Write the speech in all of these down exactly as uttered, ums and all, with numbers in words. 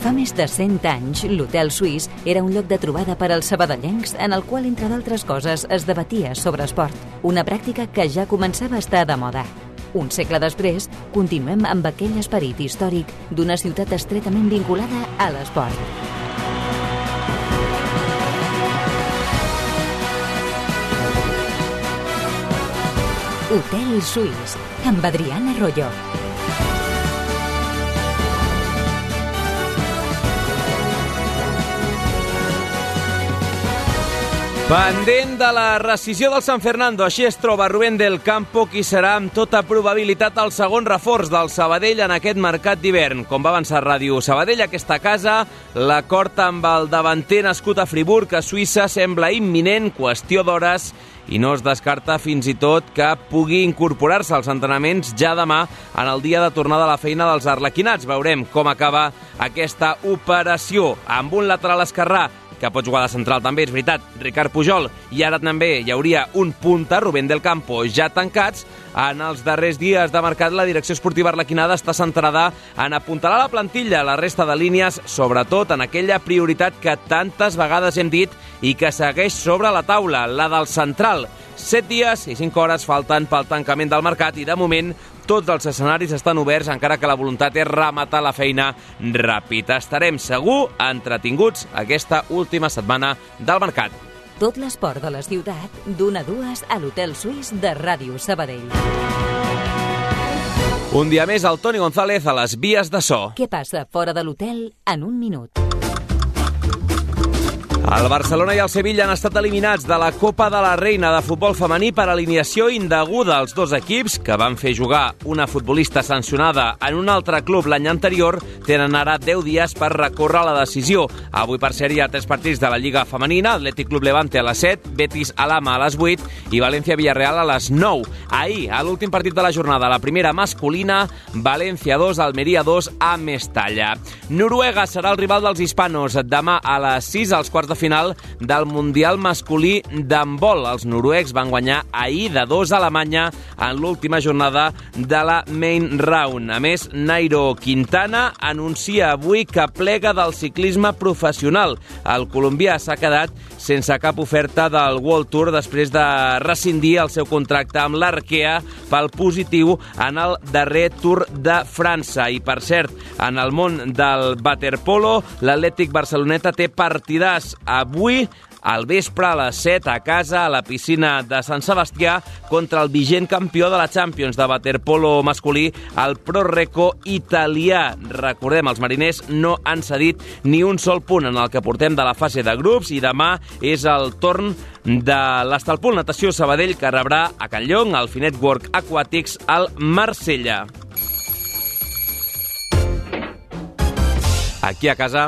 Fa més de cent anys, l'Hotel Suís era un lloc de trobada per als sabadellencs en el qual, entre d'altres coses, es debatia sobre esport, una pràctica que ja començava a estar de moda. Un segle després, continuem amb aquell esperit històric d'una ciutat estretament vinculada a l'esport. Hotel Suís, amb Adriana Royo. Pendent de la rescissió del San Fernando, així es troba Rubén del Campo, qui serà amb tota probabilitat el segon reforç del Sabadell en aquest mercat d'hivern. Com va avançar Ràdio Sabadell, aquesta casa, l'acord amb el davanter nascut a Friburg, a Suïssa, sembla imminent, qüestió d'hores, i no es descarta fins i tot que pugui incorporar-se als entrenaments ja demà en el dia de tornada a la feina dels arlequinats. Veurem com acaba aquesta operació amb un lateral esquerrà que pot jugar de central també, és veritat, Ricard Pujol, i ara també hi hauria un punta, Rubén del Campo, ja tancats. En els darrers dies de mercat, la direcció esportiva arlequinada està centrada en apuntalar la plantilla, la resta de línies, sobretot en aquella prioritat que tantes vegades hem dit i que segueix sobre la taula, la del central. Set dies i cinc hores falten pel tancament del mercat i, de moment, tots els escenaris estan oberts, encara que la voluntat és rematar la feina ràpid. Estarem segur entretinguts aquesta última setmana del mercat. Tot l'esport de la ciutat, d'una a dues a l'Hotel Suís de Ràdio Sabadell. Un dia més, el Toni González a les vies de so. Què passa fora de l'hotel en un minut? El Barcelona i el Sevilla han estat eliminats de la Copa de la Reina de futbol femení per alineació indeguda. Els dos equips, que van fer jugar una futbolista sancionada en un altre club l'any anterior, tenen ara deu dies per recórrer la decisió. Avui, per sèrie, hi ha tres partits de la Lliga Femenina: Atlètic Club Levante a les set, Betis Alhama a les vuit i València-Villarreal a les nou. Ahir, a l'últim partit de la jornada, la primera masculina, València dos, Almeria dos a Mestalla. Noruega serà el rival dels hispanos demà a les sis, als quarts de final del Mundial masculí d'handbol. Els noruecs van guanyar ahir de dos a Alemanya en l'última jornada de la Main Round. A més, Nairo Quintana anuncia avui que plega del ciclisme professional. El colombià s'ha quedat sense cap oferta del World Tour després de rescindir el seu contracte amb l'Arkea pel positiu en el darrer Tour de França. I, per cert, en el món del waterpolo, l'Atlètic Barceloneta té partidàs avui al vespre a les set a casa, a la piscina de Sant Sebastià, contra el vigent campió de la Champions de waterpolo masculí, el Proreco italià. Recordem, els mariners no han cedit ni un sol punt en el que portem de la fase de grups i demà és el torn de l'Estalpol Natació Sabadell, que rebrà a Can Llong el Finetwork Aquatics al Marsella. Aquí a casa...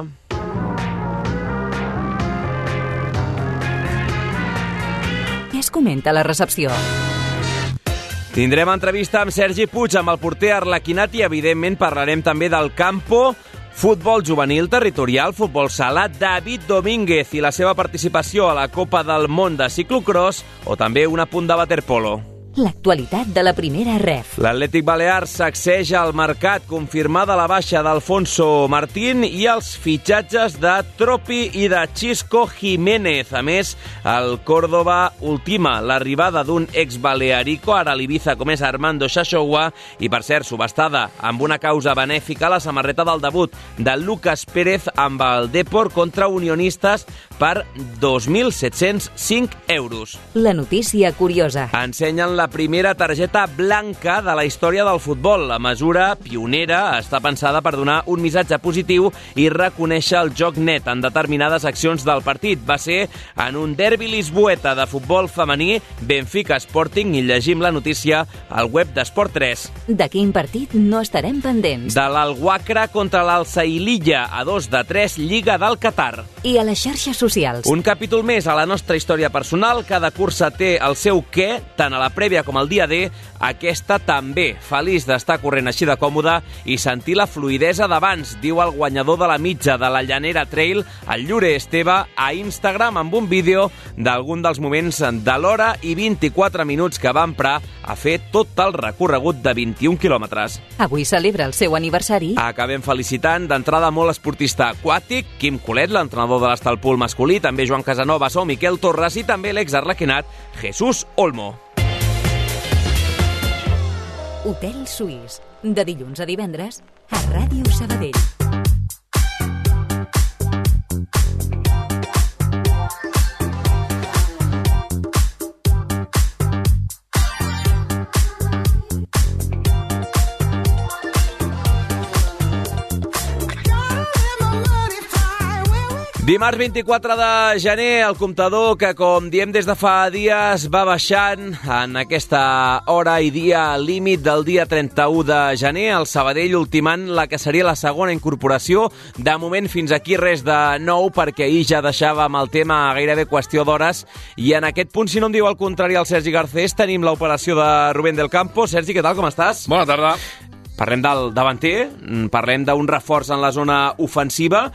Què es comenta a la recepció? Tindrem entrevista amb Sergi Puig, amb el porter arlequinat, i evidentment parlarem també del campo, futbol juvenil territorial, futbol sala, David Domínguez i la seva participació a la Copa del Món de ciclocross, o també un apunt de waterpolo. L'actualitat de la primera ref. L'Atlètic Balear sacseja el mercat, confirmada la baixa d'Alfonso Martín i els fitxatges de Tropi i de Xisco Jiménez. A més, el Córdoba ultima l'arribada d'un ex-balearico, ara a l'Ibiza com és Armando Xaxoua, i, per cert, subestada amb una causa benèfica, la samarreta del debut de Lucas Pérez amb el Depor contra Unionistes per dos mil set-cents cinc euros. La notícia curiosa. Ensenyen la primera targeta blanca de la història del futbol. La mesura, pionera, està pensada per donar un missatge positiu i reconèixer el joc net en determinades accions del partit. Va ser en un derbi lisboeta de futbol femení, Benfica Sporting, i llegim la notícia al web d'Esport tres. De quin partit no estarem pendents? De l'Al-Waqra contra l'Al-Saililla, a dos de tres, Lliga del Qatar. I a les xarxes socials. Un capítol més a la nostra història personal. Cada cursa té el seu què, tant a la prèvia dia com el dia D, aquesta també. Feliç d'estar corrent així de còmode i sentir la fluidesa d'abans, diu el guanyador de la mitja de la Llanera Trail, el Llure Esteve, a Instagram amb un vídeo d'algun dels moments de l'hora i vint-i-quatre minuts que va emprar a fer tot el recorregut de vint-i-un quilòmetres. Avui celebra el seu aniversari. Acabem felicitant d'entrada molt esportista aquàtic, Quim Colet, l'entrenador de l'Estalpul masculí, també Joan Casanovas o Miquel Torres i també l'exarlequinat Jesús Olmo. Hotel Suís, de dilluns a divendres a Ràdio Sabadell. Dimarts vint-i-quatre de gener, el comptador que, com diem des de fa dies, va baixant en aquesta hora i dia límit del dia trenta-u de gener, el Sabadell ultimant la que seria la segona incorporació. De moment, fins aquí res de nou, perquè ahir ja deixàvem el tema a gairebé qüestió d'hores, i en aquest punt, si no em diu el contrari el Sergi Garcés, tenim l'operació de Rubén del Campo. Sergi, què tal, com estàs? Bona tarda. Parlem del davanter, parlem d'un reforç en la zona ofensiva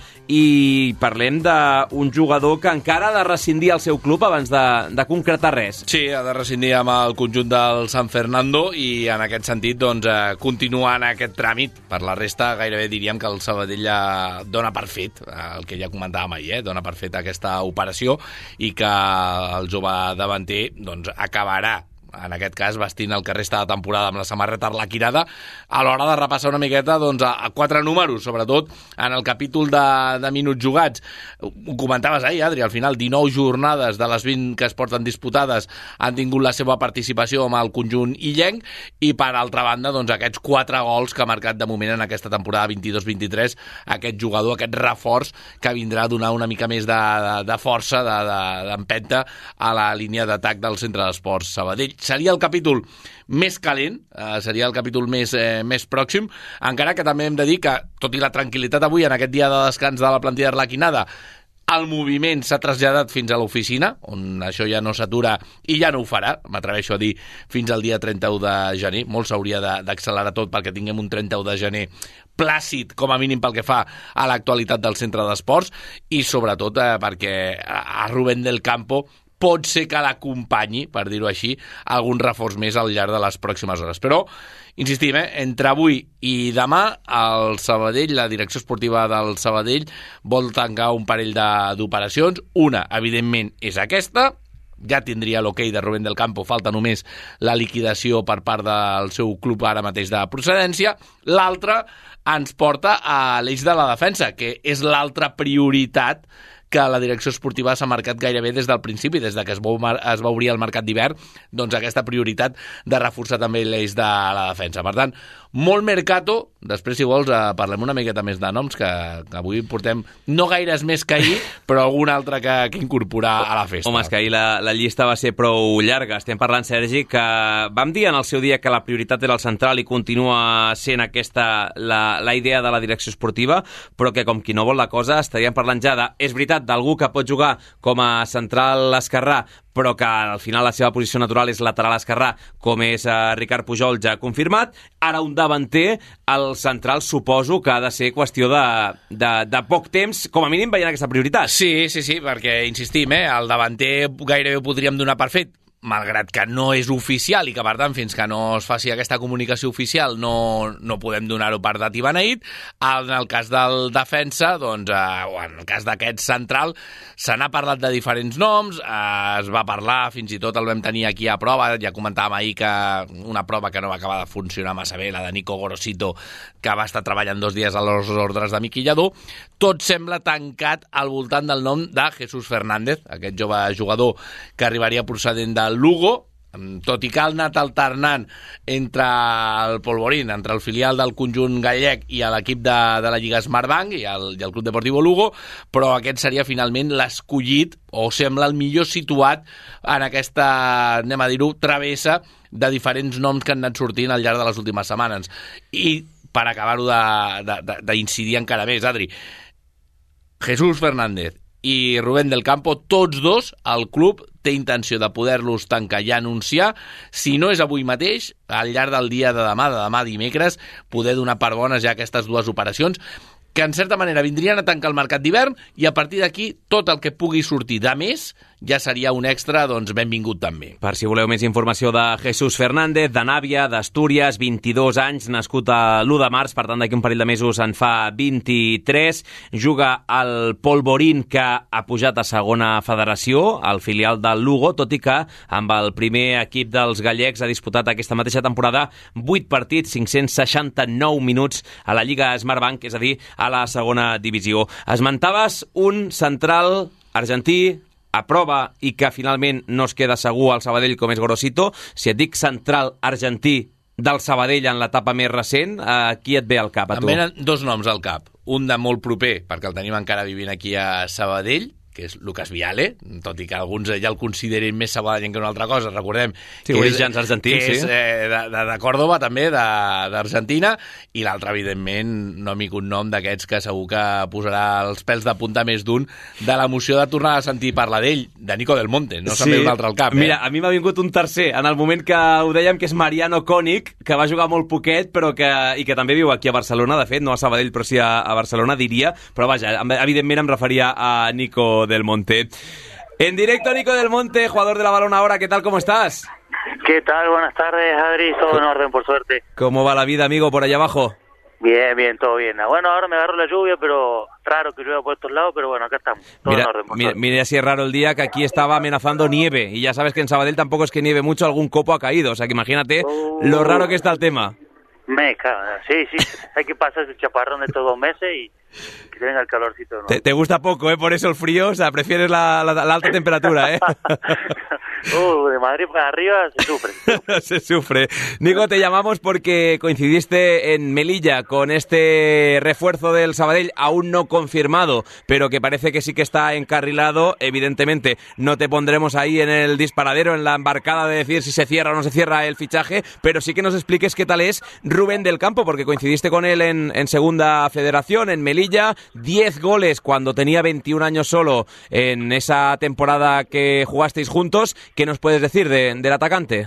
i parlem d'un jugador que encara ha de rescindir el seu club abans de, de concretar res. Sí, ha de rescindir amb el conjunt del San Fernando i en aquest sentit doncs, eh, continuant aquest tràmit. Per la resta gairebé diríem que el Sabadell ja dona per fet, el que ja comentàvem ahir, eh, dona per fet aquesta operació i que el jove davanter doncs, acabarà en aquest cas vestint el que resta de temporada amb la samarreta arlequinada, a l'hora de repassar una miqueta doncs, a, a quatre números, sobretot en el capítol de, de minuts jugats. Ho comentaves ahir, Adri, al final dinou jornades de les vint que es porten disputades han tingut la seva participació amb el conjunt illenc i per altra banda doncs, aquests quatre gols que ha marcat de moment en aquesta temporada vint-i-dos vint-i-tres aquest jugador, aquest reforç que vindrà a donar una mica més de, de, de força, d'empenta de, de, a la línia d'atac del Centre d'Esports Sabadell. Seria el capítol més calent, eh, seria el capítol més, eh, més pròxim, encara que també hem de dir que, tot i la tranquil·litat avui en aquest dia de descans de la plantilla arlequinada, el moviment s'ha traslladat fins a l'oficina, on això ja no s'atura i ja no ho farà, m'atreveixo a dir, fins al dia trenta-u de gener. Molt s'hauria d'accelerar tot perquè tinguem un trenta-u de gener plàcid, com a mínim pel que fa a l'actualitat del centre d'esports, i sobretot eh, perquè a Rubén del Campo pot ser que l'acompanyi, per dir-ho així, algun reforç més al llarg de les pròximes hores. Però, insistim, eh, entre avui i demà, el Sabadell, la direcció esportiva del Sabadell, vol tancar un parell d'operacions. Una, evidentment, és aquesta. Ja tindria l'hoquei de Rubén del Campo, falta només la liquidació per part del seu club ara mateix de procedència. L'altra ens porta a l'eix de la defensa, que és l'altra prioritat que la direcció esportiva s'ha marcat gairebé des del principi, des de que es va, es va obrir el mercat d'hivern, doncs aquesta prioritat de reforçar també l'eix de la defensa. Per tant, molt mercato. Després, si vols, eh, parlem una miqueta més de noms, que, que avui portem no gaires més que ahir, però algun altre que, que incorporar a la festa. Home, és que ahir la, la llista va ser prou llarga. Estem parlant, Sergi, que vam dir en el seu dia que la prioritat era el central i continua sent aquesta la, la idea de la direcció esportiva, però que com qui no vol la cosa estaríem parlant ja de, és veritat, d'algú que pot jugar com a central esquerrà, però que al final la seva posició natural és lateral esquerrà, com és eh, Ricard Pujol ja confirmat. Ara un davanter, el central suposo que ha de ser qüestió de, de, de poc temps, com a mínim veient aquesta prioritat. Sí, sí, sí, perquè insistim, eh, el davanter gairebé ho podríem donar per fet, malgrat que no és oficial i que, per tant, fins que no es faci aquesta comunicació oficial no, no podem donar-ho per dat i beneït. En el cas del defensa, doncs, eh, o en el cas d'aquest central, se n'ha parlat de diferents noms, eh, es va parlar, fins i tot el vam tenir aquí a prova, ja comentàvem ahir que una prova que no va acabar de funcionar massa bé, la de Nico Gorosito, que va estar treballant dos dies a les ordres de Miqui Lladó. Tot sembla tancat al voltant del nom de Jesús Fernández, aquest jove jugador que arribaria procedent de Lugo, tot i que ha anat alternant entre el Polvorín, entre el filial del conjunt gallec i l'equip de, de la Lliga Smartbank i el, i el Club Deportivo Lugo, però aquest seria finalment l'escollit, o sembla el millor situat en aquesta, anem a dir-ho, travessa de diferents noms que han anat sortint al llarg de les últimes setmanes. I per acabar-ho d'incidir encara més, Adri, Jesús Fernández i Rubén del Campo, tots dos, el club té intenció de poder-los tancar i anunciar, si no és avui mateix, al llarg del dia de demà, de demà dimecres, poder donar per bones ja aquestes dues operacions, que en certa manera vindrien a tancar el mercat d'hivern i a partir d'aquí tot el que pugui sortir de més ja seria un extra, doncs benvingut també. Per si voleu més informació de Jesús Fernández, de Nàvia, d'Astúries, vint-i-dos anys, nascut a l'u de març, per tant d'aquí un parell de mesos en fa vint-i-tres, juga al Polvorín, que ha pujat a segona federació, al filial del Lugo, tot i que amb el primer equip dels gallecs ha disputat aquesta mateixa temporada vuit partits, cinc-cents seixanta-nou minuts a la Lliga Smartbank, és a dir, a la segona divisió. Esmentaves un central argentí a prova i que finalment no es queda segur al Sabadell com és Gorosito. Si et dic central argentí del Sabadell en l'etapa més recent, a qui et ve al cap, a tu? Em venen dos noms al cap. Un de molt proper, perquè el tenim encara vivint aquí a Sabadell, que és Lucas Viale, tot i que alguns ja el considerin més sabadellenc que una altra cosa, recordem sí, que orígens argentins, que és sí. eh, de, de, de Còrdoba, també, d'Argentina, i l'altre, evidentment, nom i cognom d'aquests que segur que posarà els pèls de punta més d'un de l'emoció de tornar a sentir parlar d'ell, de Nico Del Monte, no se'n sí. ve un altre al cap. Eh? Mira, a mi m'ha vingut un tercer, en el moment que ho dèiem, que és Mariano Koenig, que va jugar molt poquet, però que, i que també viu aquí a Barcelona, de fet, no a Sabadell, però sí a, a Barcelona, diria, però vaja, evidentment em referia a Nico Del Monte. En directo, Nico Del Monte, jugador de la Balona ahora. ¿Qué tal? ¿Cómo estás? ¿Qué tal? Buenas tardes, Adri. Todo en orden, por suerte. ¿Cómo va la vida, amigo, por allá abajo? Bien, bien, todo bien. Bueno, ahora me agarró la lluvia, pero raro que llueva por estos lados, pero bueno, acá estamos. Todo mira, en orden, por mira, suerte. mira si es raro el día, que aquí estaba amenazando nieve. Y ya sabes que en Sabadell tampoco es que nieve mucho, algún copo ha caído. O sea que imagínate uh, lo raro que está el tema. Me cago. Sí, sí. Hay que pasar ese chaparrón de estos dos meses y que venga el calorcito. ¿No? Te, te gusta poco, ¿eh? Por eso el frío, o sea, prefieres la, la, la alta temperatura, ¿eh? Uh, de Madrid para arriba se sufre. Se sufre. Se sufre. Nico, te llamamos porque coincidiste en Melilla con este refuerzo del Sabadell, aún no confirmado, pero que parece que sí que está encarrilado. Evidentemente, no te pondremos ahí en el disparadero, en la embarcada de decir si se cierra o no se cierra el fichaje, pero sí que nos expliques qué tal es Rubén del Campo, porque coincidiste con él en, en Segunda Federación, en Melilla, diez goles cuando tenía veintiún años solo en esa temporada que jugasteis juntos. ¿Qué nos puedes decir de, del atacante?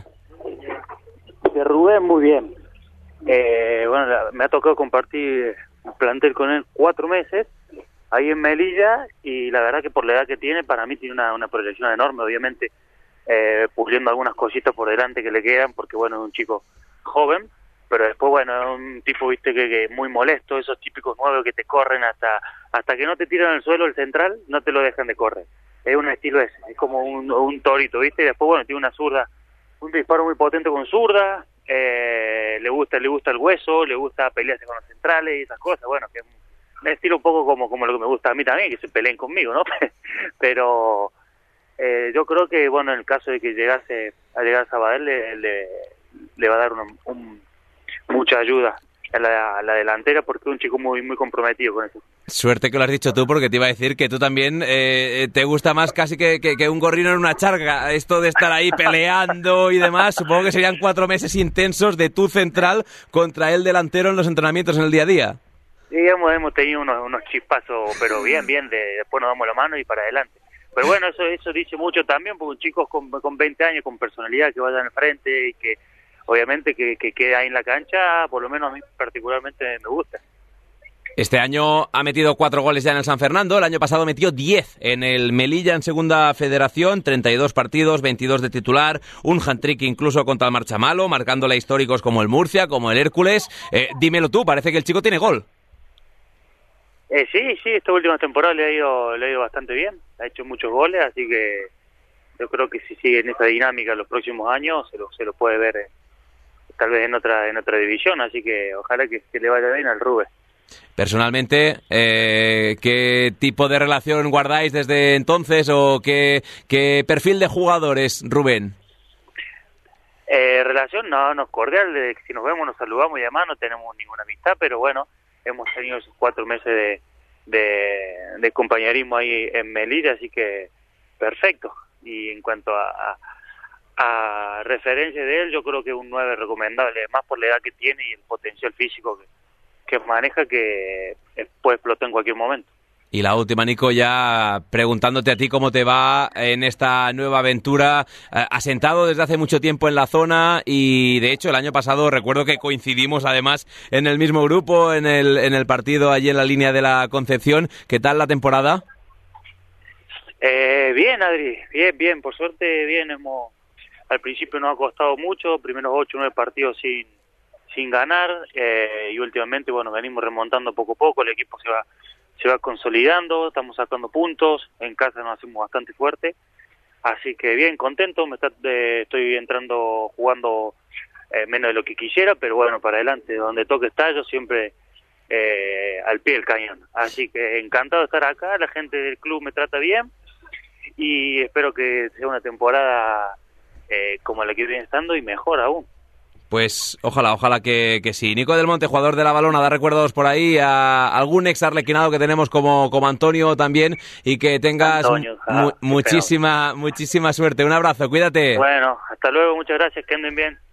De Rubén, muy bien. Eh, bueno, me ha tocado compartir plantel con él cuatro meses ahí en Melilla y la verdad que por la edad que tiene, para mí tiene una, una proyección enorme, obviamente eh, puliendo algunas cositas por delante que le quedan, porque bueno, es un chico joven, pero después bueno, es un tipo, viste, que, que muy molesto, esos típicos nuevos que te corren hasta hasta que no te tiran al suelo el central, no te lo dejan de correr. Es un estilo ese, es como un, un torito, ¿viste? Y después, bueno, tiene una zurda, un disparo muy potente con zurda, eh, le gusta le gusta el hueso, le gusta pelearse con los centrales y esas cosas, bueno, que es un estilo un poco como, como lo que me gusta a mí también, que se peleen conmigo, ¿no? Pero eh, yo creo que, bueno, en el caso de que llegase a llegar a Sabadell, le, le, le va a dar un, un, mucha ayuda a la, a la delantera, porque es un chico muy muy comprometido con eso. Suerte que lo has dicho tú, porque te iba a decir que tú también eh, te gusta más casi que, que, que un gorrino en una charca, esto de estar ahí peleando y demás. Supongo que serían cuatro meses intensos de tu central contra el delantero en los entrenamientos en el día a día. Sí, hemos, hemos tenido unos, unos chispazos, pero bien, bien, de, después nos damos la mano y para adelante. Pero bueno, eso eso dice mucho también, porque un chico con, con veinte años, con personalidad, que vaya al frente y que obviamente que, que quede ahí en la cancha, por lo menos a mí particularmente me gusta. Este año ha metido cuatro goles ya en el San Fernando, el año pasado metió diez en el Melilla en Segunda Federación, treinta y dos partidos, veintidós de titular, un hat-trick incluso contra el Marchamalo, marcándole a históricos como el Murcia, como el Hércules. Eh, dímelo tú, parece que el chico tiene gol. Eh, sí, sí, esta última temporada le ha ido le ha ido bastante bien, ha hecho muchos goles, así que yo creo que si sigue en esa dinámica en los próximos años se lo, se lo puede ver eh, tal vez en otra en otra división, así que ojalá que, que le vaya bien al Rubén. Personalmente, eh, ¿qué tipo de relación guardáis desde entonces o qué, qué perfil de jugadores, Rubén? Eh, relación, no, no cordial, de, si nos vemos nos saludamos y además no tenemos ninguna amistad, pero bueno, hemos tenido esos cuatro meses de, de, de compañerismo ahí en Melilla, así que perfecto. Y en cuanto a, a, a referencia de él, yo creo que es un nueve recomendable, más por la edad que tiene y el potencial físico que, que maneja, que puede explotar en cualquier momento. Y la última, Nico, ya preguntándote a ti cómo te va en esta nueva aventura, eh, asentado desde hace mucho tiempo en la zona y, de hecho, el año pasado recuerdo que coincidimos, además, en el mismo grupo, en el, en el partido allí en la línea de la Concepción. ¿Qué tal la temporada? Eh, bien, Adri, bien, bien, por suerte, bien. Hemos, al principio nos ha costado mucho, primeros ocho o nueve partidos sin, sin ganar, eh, y últimamente, bueno, venimos remontando poco a poco, el equipo se va se va consolidando, estamos sacando puntos, en casa nos hacemos bastante fuerte, así que bien, contento, me está, eh, estoy entrando jugando eh, menos de lo que quisiera, pero bueno, para adelante, donde toque estar, yo siempre eh, al pie del cañón, así que encantado de estar acá, la gente del club me trata bien, y espero que sea una temporada eh, como la que viene estando y mejor aún. Pues ojalá, ojalá que, que sí. Nico del Monte, jugador de la Balona, da recuerdos por ahí a algún ex arlequinado que tenemos como, como Antonio también, y que tengas Antonio, mu- mu- muchísima, muchísima suerte. Un abrazo, cuídate. Bueno, hasta luego, muchas gracias, que anden bien.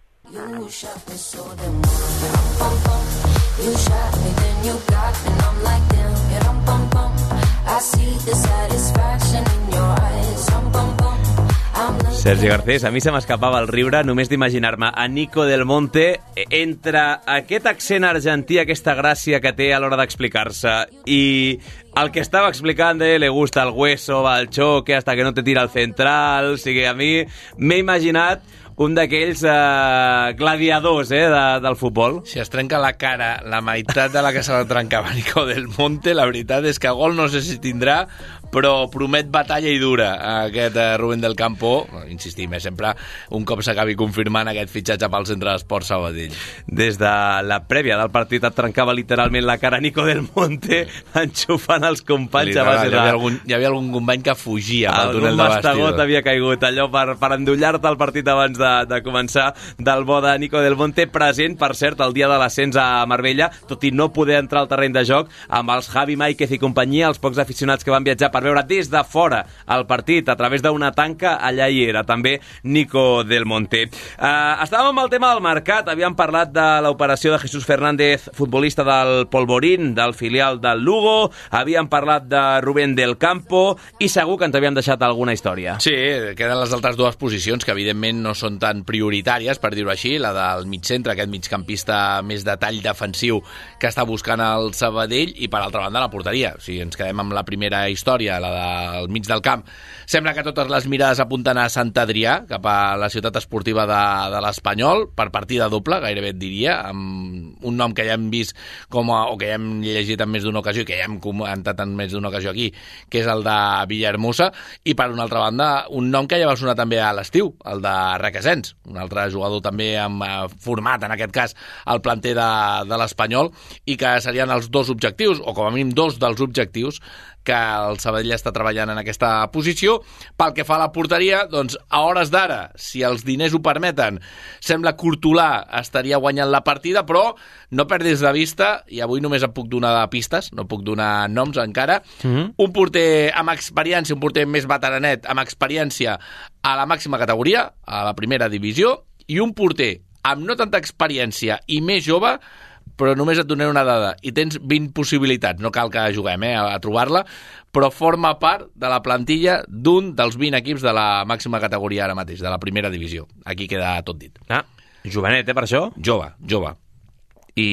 Sergi Garcés, a mi se m'escapava el riure només d'imaginar-me a Nico del Monte entre aquest accent argentí, aquesta gràcia que té a l'hora d'explicar-se, i el que estava explicant de le gusta el hueso, va al choque, hasta que no te tira el central. O sigui, a mi m'he imaginat un d'aquells eh, gladiadors eh, de, del futbol. Si es trenca la cara la meitat de la que se la trencava Nico del Monte, la veritat és que gol no sé si tindrà, però promet batalla i dura aquest eh, Rubén del Campo. Insistim, eh, sempre un cop s'acabi confirmant aquest fitxatge pel Centre d'Esport Sabadell. Des de la prèvia del partit et trencava literalment la cara Nico del Monte, enxufant els companys. Literal, a base de... hi, havia algun, hi havia algun company que fugia pel túnel de Algun mastegot bastidor. havia caigut, allò per, per endollar-te el partit abans de, de començar, del bo de Nico del Monte, present, per cert, el dia de l'ascens a Marbella, tot i no poder entrar al terreny de joc, amb els Javi Máiquez i companyia, els pocs aficionats que van viatjar per veure des de fora el partit a través d'una tanca, allà hi era també Nico del Monte. Uh, estàvem amb el tema del mercat, havíem parlat de l'operació de Jesús Fernández, futbolista del Polvorín, del filial del Lugo, havíem parlat de Rubén del Campo, i segur que ens havíem deixat alguna història. Sí, queden les altres dues posicions que evidentment no són tan prioritàries, per dir-ho així, la del migcentre, aquest migcampista més de tall defensiu que està buscant el Sabadell, i per altra banda la porteria. O sigui, ens quedem amb la primera història, la del mig del camp. Sembla que totes les mirades apunten a Sant Adrià, cap a la ciutat esportiva de, de l'Espanyol, per partida doble, gairebé et diria, amb un nom que ja hem vist com a, o que ja hem llegit en més d'una ocasió, que ja hem comentat en més d'una ocasió aquí, que és el de Villahermosa, i per una altra banda un nom que ja va sonar també a l'estiu, el de Requesens, un altre jugador també amb eh, format, en aquest cas, al planter de, de l'Espanyol, i que serien els dos objectius, o com a mínim dos dels objectius, que el Sabadell està treballant en aquesta posició. Pel que fa a la porteria, doncs a hores d'ara, si els diners ho permeten, sembla que Courtoulà estaria guanyant la partida, però no perdis de vista, i avui només et puc donar pistes, no puc donar noms encara, mm-hmm. un porter amb experiència, un porter més veteranet, amb experiència a la màxima categoria, a la primera divisió, i un porter amb no tanta experiència i més jove, però només et donaré una dada, i tens vint possibilitats, no cal que juguem eh, a trobar-la, però forma part de la plantilla d'un dels vint equips de la màxima categoria ara mateix, de la primera divisió. Aquí queda tot dit. Ah, jovenet, eh, per això? Jove, jove. I...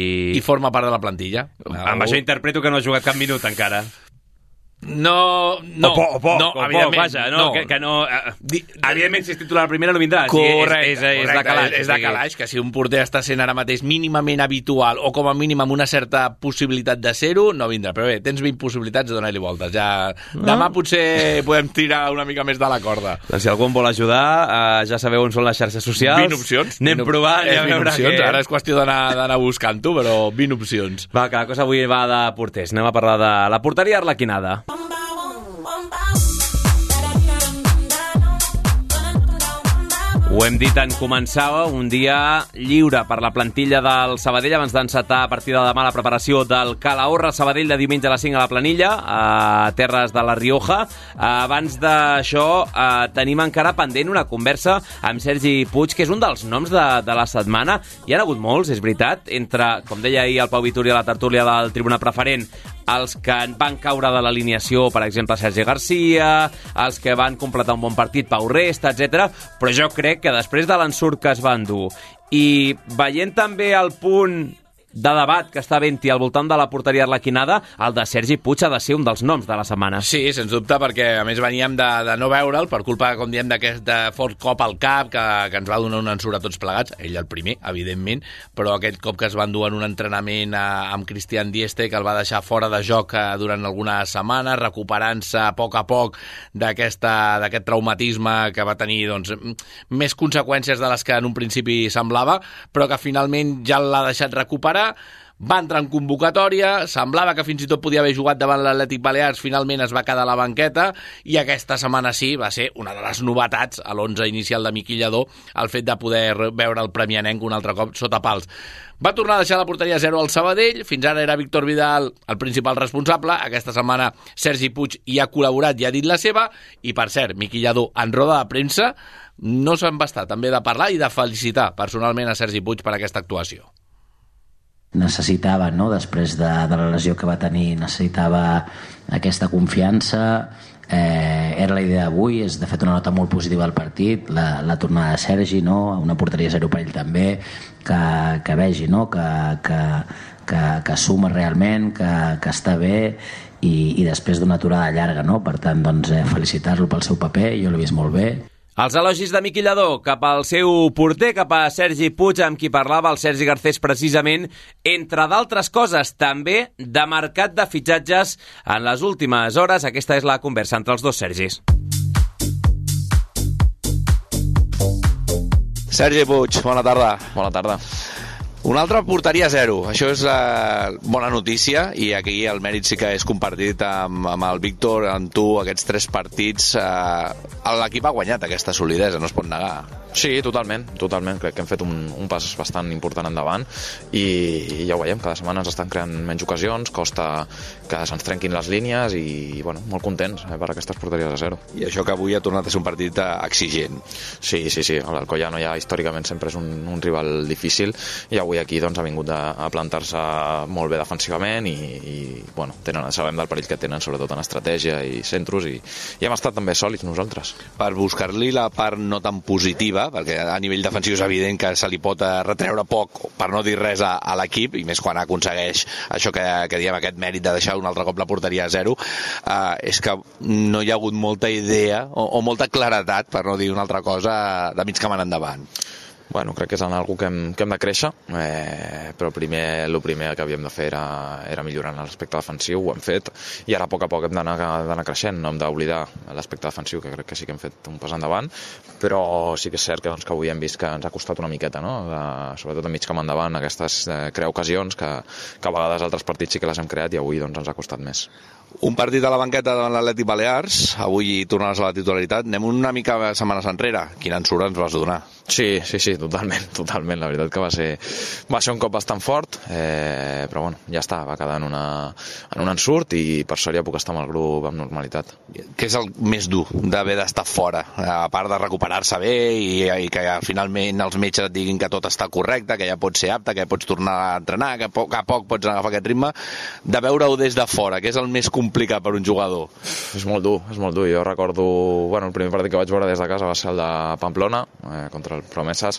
I forma part de la plantilla. Amb Algú... això interpreto que no ha jugat cap minut encara. No, no, o po, o po, no, o evidentment, po, vaja, no, no. Que, que no uh, Di, evidentment, si és titular primera no vindrà. Correcte, és, és, és, és de calaix. És de calaix, que si un porter està sent ara mateix mínimament habitual, o com a mínim amb una certa possibilitat de ser-ho, no vindrà. Però bé, tens vint possibilitats de donar-li voltes. Ja, no? Demà potser podem tirar una mica més de la corda. Doncs si algú em vol ajudar, uh, ja sabeu on són les xarxes socials. vint opcions. Anem provant i a veure què... Ara és qüestió d'anar buscant-ho, però vint opcions. Va, que la cosa avui va de porters. Anem a parlar de la porteria arlequinada. Ho hem dit en començar, un dia lliure per la plantilla del Sabadell abans d'encetar a partir de demà la preparació del Calahorra Sabadell de diumenge a les cinc a la Planilla, a terres de la Rioja. Abans d'això tenim encara pendent una conversa amb Sergi Puig, que és un dels noms de, de la setmana. Hi ha hagut molts, és veritat, entre, com deia ahir el Pau Vituri a la tertúlia del Tribuna Preferent, els que van caure de l'alineació, per exemple, Sergi Garcia, els que van completar un bon partit, Pau Resta, etcètera. Però jo crec que després de l'ensurt que es van dur i veient també el punt de debat que està havent-hi al voltant de la porteria arlequinada, el de Sergi Puig ha de ser un dels noms de la setmana. Sí, sens dubte, perquè a més veníem de, de no veure'l per culpa, com diem, d'aquest fort cop al cap que, que ens va donar un ensurt a tots plegats, ell el primer, evidentment, però aquest cop que es va endur en un entrenament a, amb Christian Dieste, que el va deixar fora de joc durant algunes setmanes, recuperant-se a poc a poc d'aquest traumatisme que va tenir doncs, més conseqüències de les que en un principi semblava, però que finalment ja l'ha deixat recuperar. Va entrar en convocatòria, semblava que fins i tot podia haver jugat davant l'Atlètic Balears, finalment es va quedar a la banqueta i aquesta setmana sí va ser una de les novetats a l'onze inicial de Miqui Lladó, el fet de poder veure el premianenc un altre cop sota pals. Va tornar a deixar la porteria a zero al Sabadell, fins ara era Víctor Vidal el principal responsable, aquesta setmana Sergi Puig hi ha col·laborat i ha dit la seva, i per cert, Miqui Lladó en roda de premsa no se'n va estar també de parlar i de felicitar personalment a Sergi Puig per aquesta actuació. Necessitava, no? Després de, de la lesió que va tenir, necessitava aquesta confiança. Eh, era la idea d'avui, és de fet una nota molt positiva al partit, la, la tornada de Sergi, no? Una porteria zero per ell també, que, que vegi, no? que, que, que, que suma realment, que, que està bé, i, i després d'una aturada llarga, no? Per tant, doncs, eh, felicitar-lo pel seu paper, jo l'he vist molt bé. Els elogis de Miqui Lladó cap al seu porter, cap a Sergi Puig, amb qui parlava el Sergi Garcés precisament, entre d'altres coses, també de mercat de fitxatges en les últimes hores. Aquesta és la conversa entre els dos Sergis. Sergi Puig, bona tarda. Bona tarda. Una altra porteria zero, això és la bona notícia, i aquí el mèrit sí que és compartit amb, amb el Víctor, amb tu, aquests tres partits. Eh, l'equip ha guanyat aquesta solidesa, no es pot negar. Sí, totalment, totalment. Crec que hem fet un, un pas bastant important endavant i, i ja ho veiem, cada setmana ens estan creant menys ocasions, costa que se'ns trenquin les línies i, bueno, molt contents eh, per aquestes porteries a zero. I això que avui ha tornat a ser un partit exigent. Sí, sí, sí. L'Alcoyano ja històricament sempre és un, un rival difícil i avui aquí doncs, ha vingut a, a plantar-se molt bé defensivament i, i bueno, tenen, sabem del perill que tenen, sobretot en estratègia i centros, i, i hem estat també sòlids nosaltres. Per buscar-li la part no tan positiva, perquè a nivell defensiu és evident que se li pot retreure poc, per no dir res, a, a l'equip, i més quan aconsegueix això que, que diem, aquest mèrit de deixar un altre cop la porteria a zero, eh, és que no hi ha hagut molta idea o, o molta claredat, per no dir una altra cosa, de mig camp en endavant. Bueno, crec que és en algú que hem, que hem de créixer, eh, però primer, el primer que havíem de fer era, era millorar l'aspecte defensiu, ho hem fet, i ara a poc a poc hem d'anar creixent, no hem d'oblidar l'aspecte defensiu, que crec que sí que hem fet un pas endavant, però sí que és cert que, doncs, que avui hem vist que ens ha costat una miqueta, no? De, sobretot a mig camp endavant, aquestes eh, crear ocasions que, que a vegades altres partits sí que les hem creat i avui doncs, ens ha costat més. Un partit a la banqueta davant l'Atlètic Balears, avui tornaràs a la titularitat. Anem una mica setmanes enrere. Quin ensurt ens vas donar? Sí, sí, sí, totalment, totalment. La veritat que va ser, va ser un cop bastant fort, eh, però bueno, ja està, va quedar en, una, en un ensurt i per sort ja puc estar amb el grup amb normalitat. Què és el més dur d'haver d'estar fora? A part de recuperar-se bé i, i que ja, finalment els metges et diguin que tot està correcte, que ja pots ser apte, que pots tornar a entrenar, que a poc a poc pots agafar aquest ritme, de veure-ho des de fora, què és el més complicat per un jugador? És molt dur, és molt dur. Jo recordo, bueno, el primer partit que vaig veure des de casa va ser el de Pamplona, eh, contra el Promeses,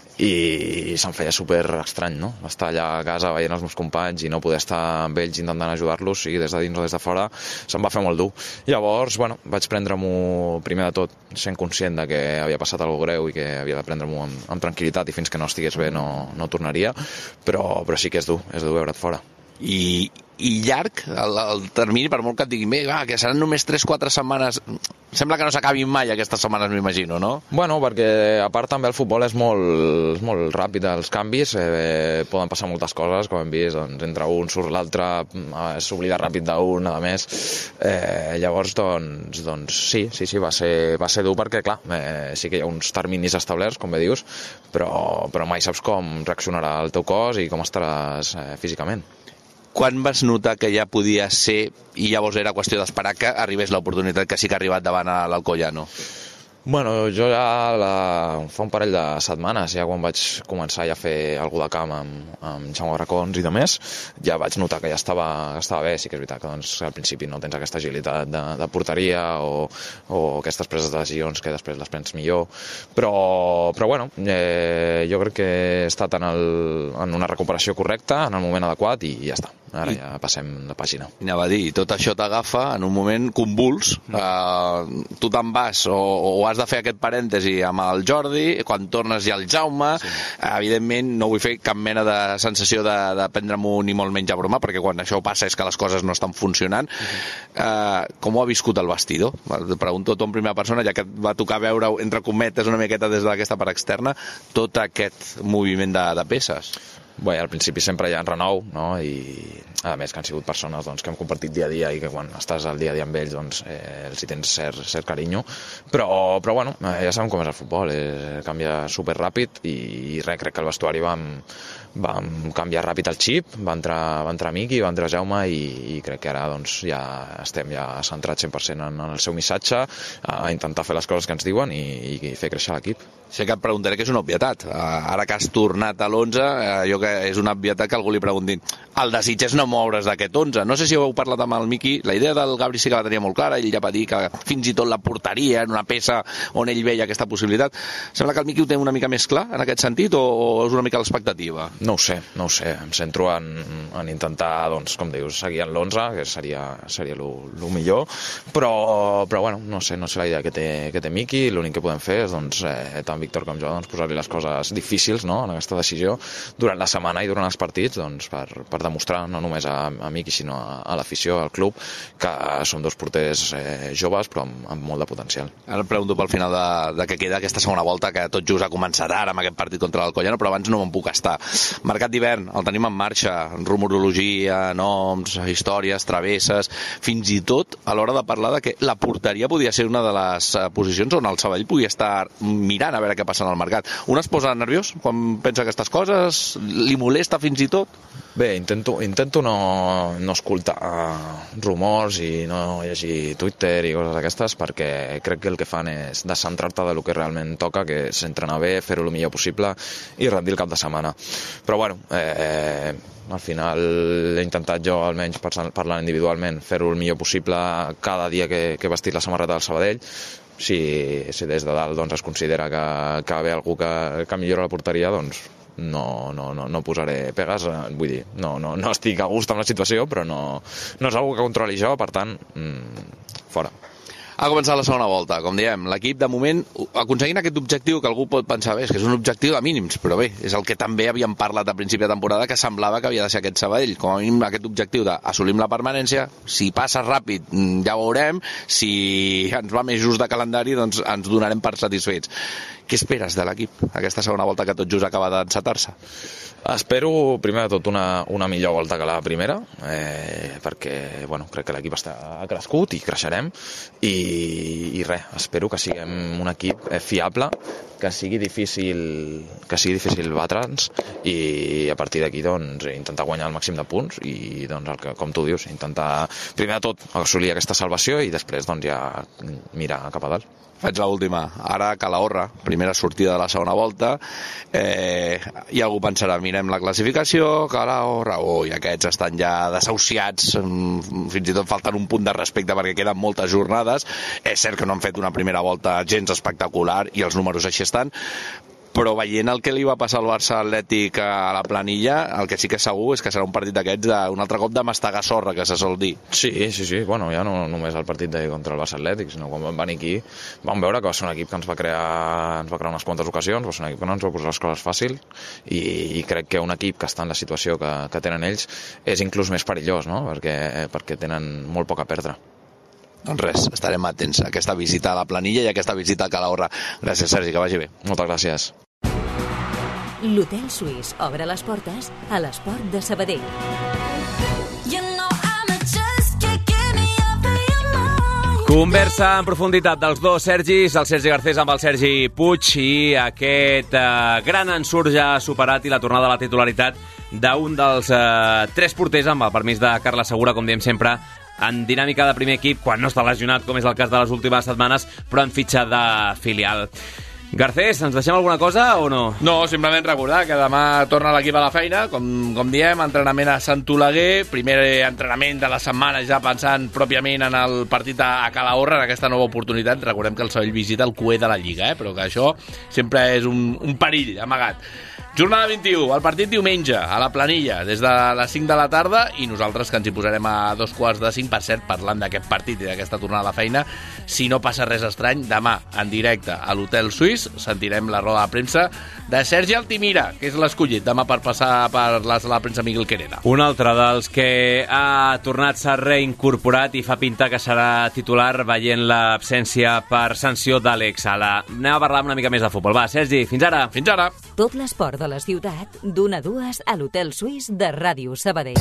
i se'm feia super estrany, no? Estar allà a casa veient els meus companys i no poder estar amb ells intentant ajudar-los, sigui des de dins o des de fora, se'm va fer molt dur. Llavors, bueno, vaig prendre-m'ho primer de tot, sent conscient de que havia passat alguna greu i que havia de prendre-m'ho amb, amb tranquil·litat, i fins que no estigués bé no, no tornaria, però, però sí que és dur, és dur veure't fora. I, i llarg el, el termini, per molt que et diguin bé, va, que seran només tres quatre setmanes, sembla que no s'acabin mai aquestes setmanes, m'imagino, no? Bueno, perquè a part també el futbol és molt, és molt ràpid, els canvis, eh, poden passar moltes coses, com hem vist, doncs, entre un surt l'altre, s'oblida ràpid d'un, a més, eh, llavors, doncs, doncs sí, sí, sí, va ser, va ser dur perquè, clar, eh, sí que hi ha uns terminis establerts, com bé dius, però, però mai saps com reaccionarà el teu cos i com estaràs eh, físicament. Quan vas notar que ja podia ser, i llavors era qüestió d'esperar que arribés l'oportunitat que sí que ha arribat davant a l'Alcoyano? Bueno, jo ja la, fa un parell de setmanes, ja quan vaig començar ja a fer alguna de camp amb, amb Jaume Bracons i de més, ja vaig notar que ja estava, que estava bé. Sí que és veritat que doncs, al principi no tens aquesta agilitat de, de porteria o, o aquestes preses de decisions que després les prens millor, però, però bueno, eh, jo crec que he estat en, el, en una recuperació correcta, en el moment adequat i ja està. Ara I... ja passem de pàgina. I anava a dir, tot això t'agafa en un moment convuls, mm. uh, tu te'n vas o, o has de fer aquest parèntesi amb el Jordi, quan tornes ja el Jaume, sí. Evidentment no vull fer cap mena de sensació de, de prendre-m'ho ni molt menys a broma, perquè quan això passa és que les coses no estan funcionant. Mm-hmm. Uh, com ho ha viscut el vestidor? Te pregunto tu en primera persona, ja que et va tocar veure, entre cometes, una miqueta des d'aquesta part externa, tot aquest moviment de, de peces. Bé, al principi sempre hi ha renou, no? I a més que han sigut persones doncs, que hem compartit dia a dia i que quan estàs al dia a dia amb ells doncs, eh, els hi tens cert, cert carinyo, però, però bueno, ja sabem com és el futbol, eh, canvia super ràpid i, i res, crec que el vestuari vam, vam canviar ràpid el xip, va entrar, va entrar Miqui, va entrar Jaume i, i crec que ara doncs, ja estem ja centrats cent per cent en el seu missatge, a intentar fer les coses que ens diuen i, i fer créixer l'equip. Sé que et preguntaré que és una obvietat. Ara que has tornat a l'onze, jo que és una obvietat que algú li pregunti. El desig és no moure's d'aquest onze. No sé si heu parlat amb el Miqui. La idea del Gabri sí que la tenia molt clara. Ell ja va dir que fins i tot la portaria en una peça on ell veia aquesta possibilitat. Sembla que el Miqui ho té una mica més clar en aquest sentit o, o és una mica l'expectativa? No ho sé, no ho sé. Em centro en, en intentar, doncs, com dius, seguir en l'onze, que seria, seria el millor. Però, però bueno, no sé, no sé la idea que té, que té Miqui. L'únic que podem fer és, doncs, eh, tant Víctor com jo, doncs, posar-li les coses difícils, no?, en aquesta decisió durant la setmana i durant els partits, doncs, per, per demostrar no només a, a Miqui sinó a, a l'afició, al club, que som dos porters eh, joves però amb, amb molt de potencial. Ara et pregunto pel final de, de què queda aquesta segona volta, que tot just ha començat ara amb aquest partit contra l'Alcoyano, però abans no me'n puc estar. Mercat d'hivern, el tenim en marxa, rumorologia, noms, històries, travesses, fins i tot a l'hora de parlar de que la porteria podia ser una de les posicions on el Sabadell podia estar mirant a veure què passa en el mercat. Un es posa nerviós quan pensa aquestes coses? Li molesta fins i tot? Bé, intento, intento no, no escoltar rumors i no llegir Twitter i coses d'aquestes, perquè crec que el que fan és descentrar-te de lo que realment toca, que és entrenar bé, fer-ho el millor possible i rendir el cap de setmana. Però bueno, eh, al final he intentat jo, almenys parlant individualment, fer-ho el millor possible cada dia que, que he vestit la samarreta del Sabadell. Si, si des de dalt doncs, es considera que, que ve algú que, que millora la porteria, doncs no, no, no, no posaré pegues. Vull dir, no, no, no estic a gust amb la situació, però no, no és algo que controli jo, per tant, mmm, fora. Ha començat la segona volta, com diem, l'equip de moment aconseguint aquest objectiu que algú pot pensar, bé, és que és un objectiu de mínims, però bé, és el que també havíem parlat a principi de temporada, que semblava que havia de ser aquest Sabadell, com a mínim aquest objectiu d'assolim la permanència, si passa ràpid ja ho veurem, si ens va més just de calendari doncs ens donarem per satisfets. Què esperes de l'equip, aquesta segona volta que tot just acaba d'encetar-se? Espero, primer de tot, una, una millor volta que la primera, eh, perquè bueno, crec que l'equip està crescut i creixerem, i, i res, espero que siguem un equip fiable, que sigui difícil, que sigui difícil batre'ns, i a partir d'aquí doncs, intentar guanyar el màxim de punts i, doncs, el que, com tu dius, intentar, primer de tot, assolir aquesta salvació i després doncs, ja mirar cap a dalt. Faig l'última. Ara Calahorra, primera sortida de la segona volta, eh, i algú pensarà, mirem la classificació, Calahorra, ui, aquests estan ja desahuciats, fins i tot falten un punt de respecte perquè queden moltes jornades. És cert que no han fet una primera volta gens espectacular i els números així estan, però veient el que li va passar al Barça Atlètic a la planilla, el que sí que és segur és que serà un partit d'aquests d'un altre cop de mastegar sorra, que se sol dir. Sí, sí, sí, bueno, ja no només el partit de contra el Barça Atlètic, sinó quan vam venir aquí vam veure que va ser un equip que ens va crear ens va crear unes quantes ocasions, va ser un equip que no ens va posar les coses fàcil, i, i crec que un equip que està en la situació que, que tenen ells és inclús més perillós, no? perquè, perquè tenen molt poc a perdre. Doncs res, estarem atents a aquesta visita a la planilla i a aquesta visita a Calahorra. Gràcies, Sergi, que vagi bé. Moltes gràcies. L'Hotel Suís obre les portes a l'esport de Sabadell. Conversa en profunditat dels dos Sergis, el Sergi Garcés amb el Sergi Puig, i aquest eh, gran ensurt ja superat i la tornada a la titularitat d'un dels eh, tres porters, amb el permís de Carles Segura, com diem sempre, en dinàmica de primer equip, quan no està lesionat, com és el cas de les últimes setmanes, però en fitxa de filial. Garcés, ens deixem alguna cosa o no? No, simplement recordar que demà torna l'equip a la feina, com, com diem, entrenament a Sant Oleguer, primer entrenament de la setmana ja pensant pròpiament en el partit a Calahorra, en aquesta nova oportunitat. Recordem que el Sabadell visita el cué de la Lliga, eh? Però que això sempre és un, un perill amagat. Jornada vint-i-u, el partit diumenge, a la Planilla, des de les cinc de la tarda, i nosaltres que ens hi posarem a dos quarts de cinc, per cert, parlant d'aquest partit i d'aquesta tornada a la feina. Si no passa res estrany, demà, en directe a l'Hotel Suís, sentirem la roda de premsa de Sergi Altimira, que és l'escollit demà per passar per la sala de premsa Miguel Quereda. Un altre dels que ha tornat, s'ha reincorporat i fa pinta que serà titular veient l'absència per sanció d'Àlex Sala. Anem a parlar una mica més de futbol. Va, Sergi, fins ara. Fins ara. Tot l'esport de la ciutat, d'una a dues a l'Hotel Suís de Ràdio Sabadell.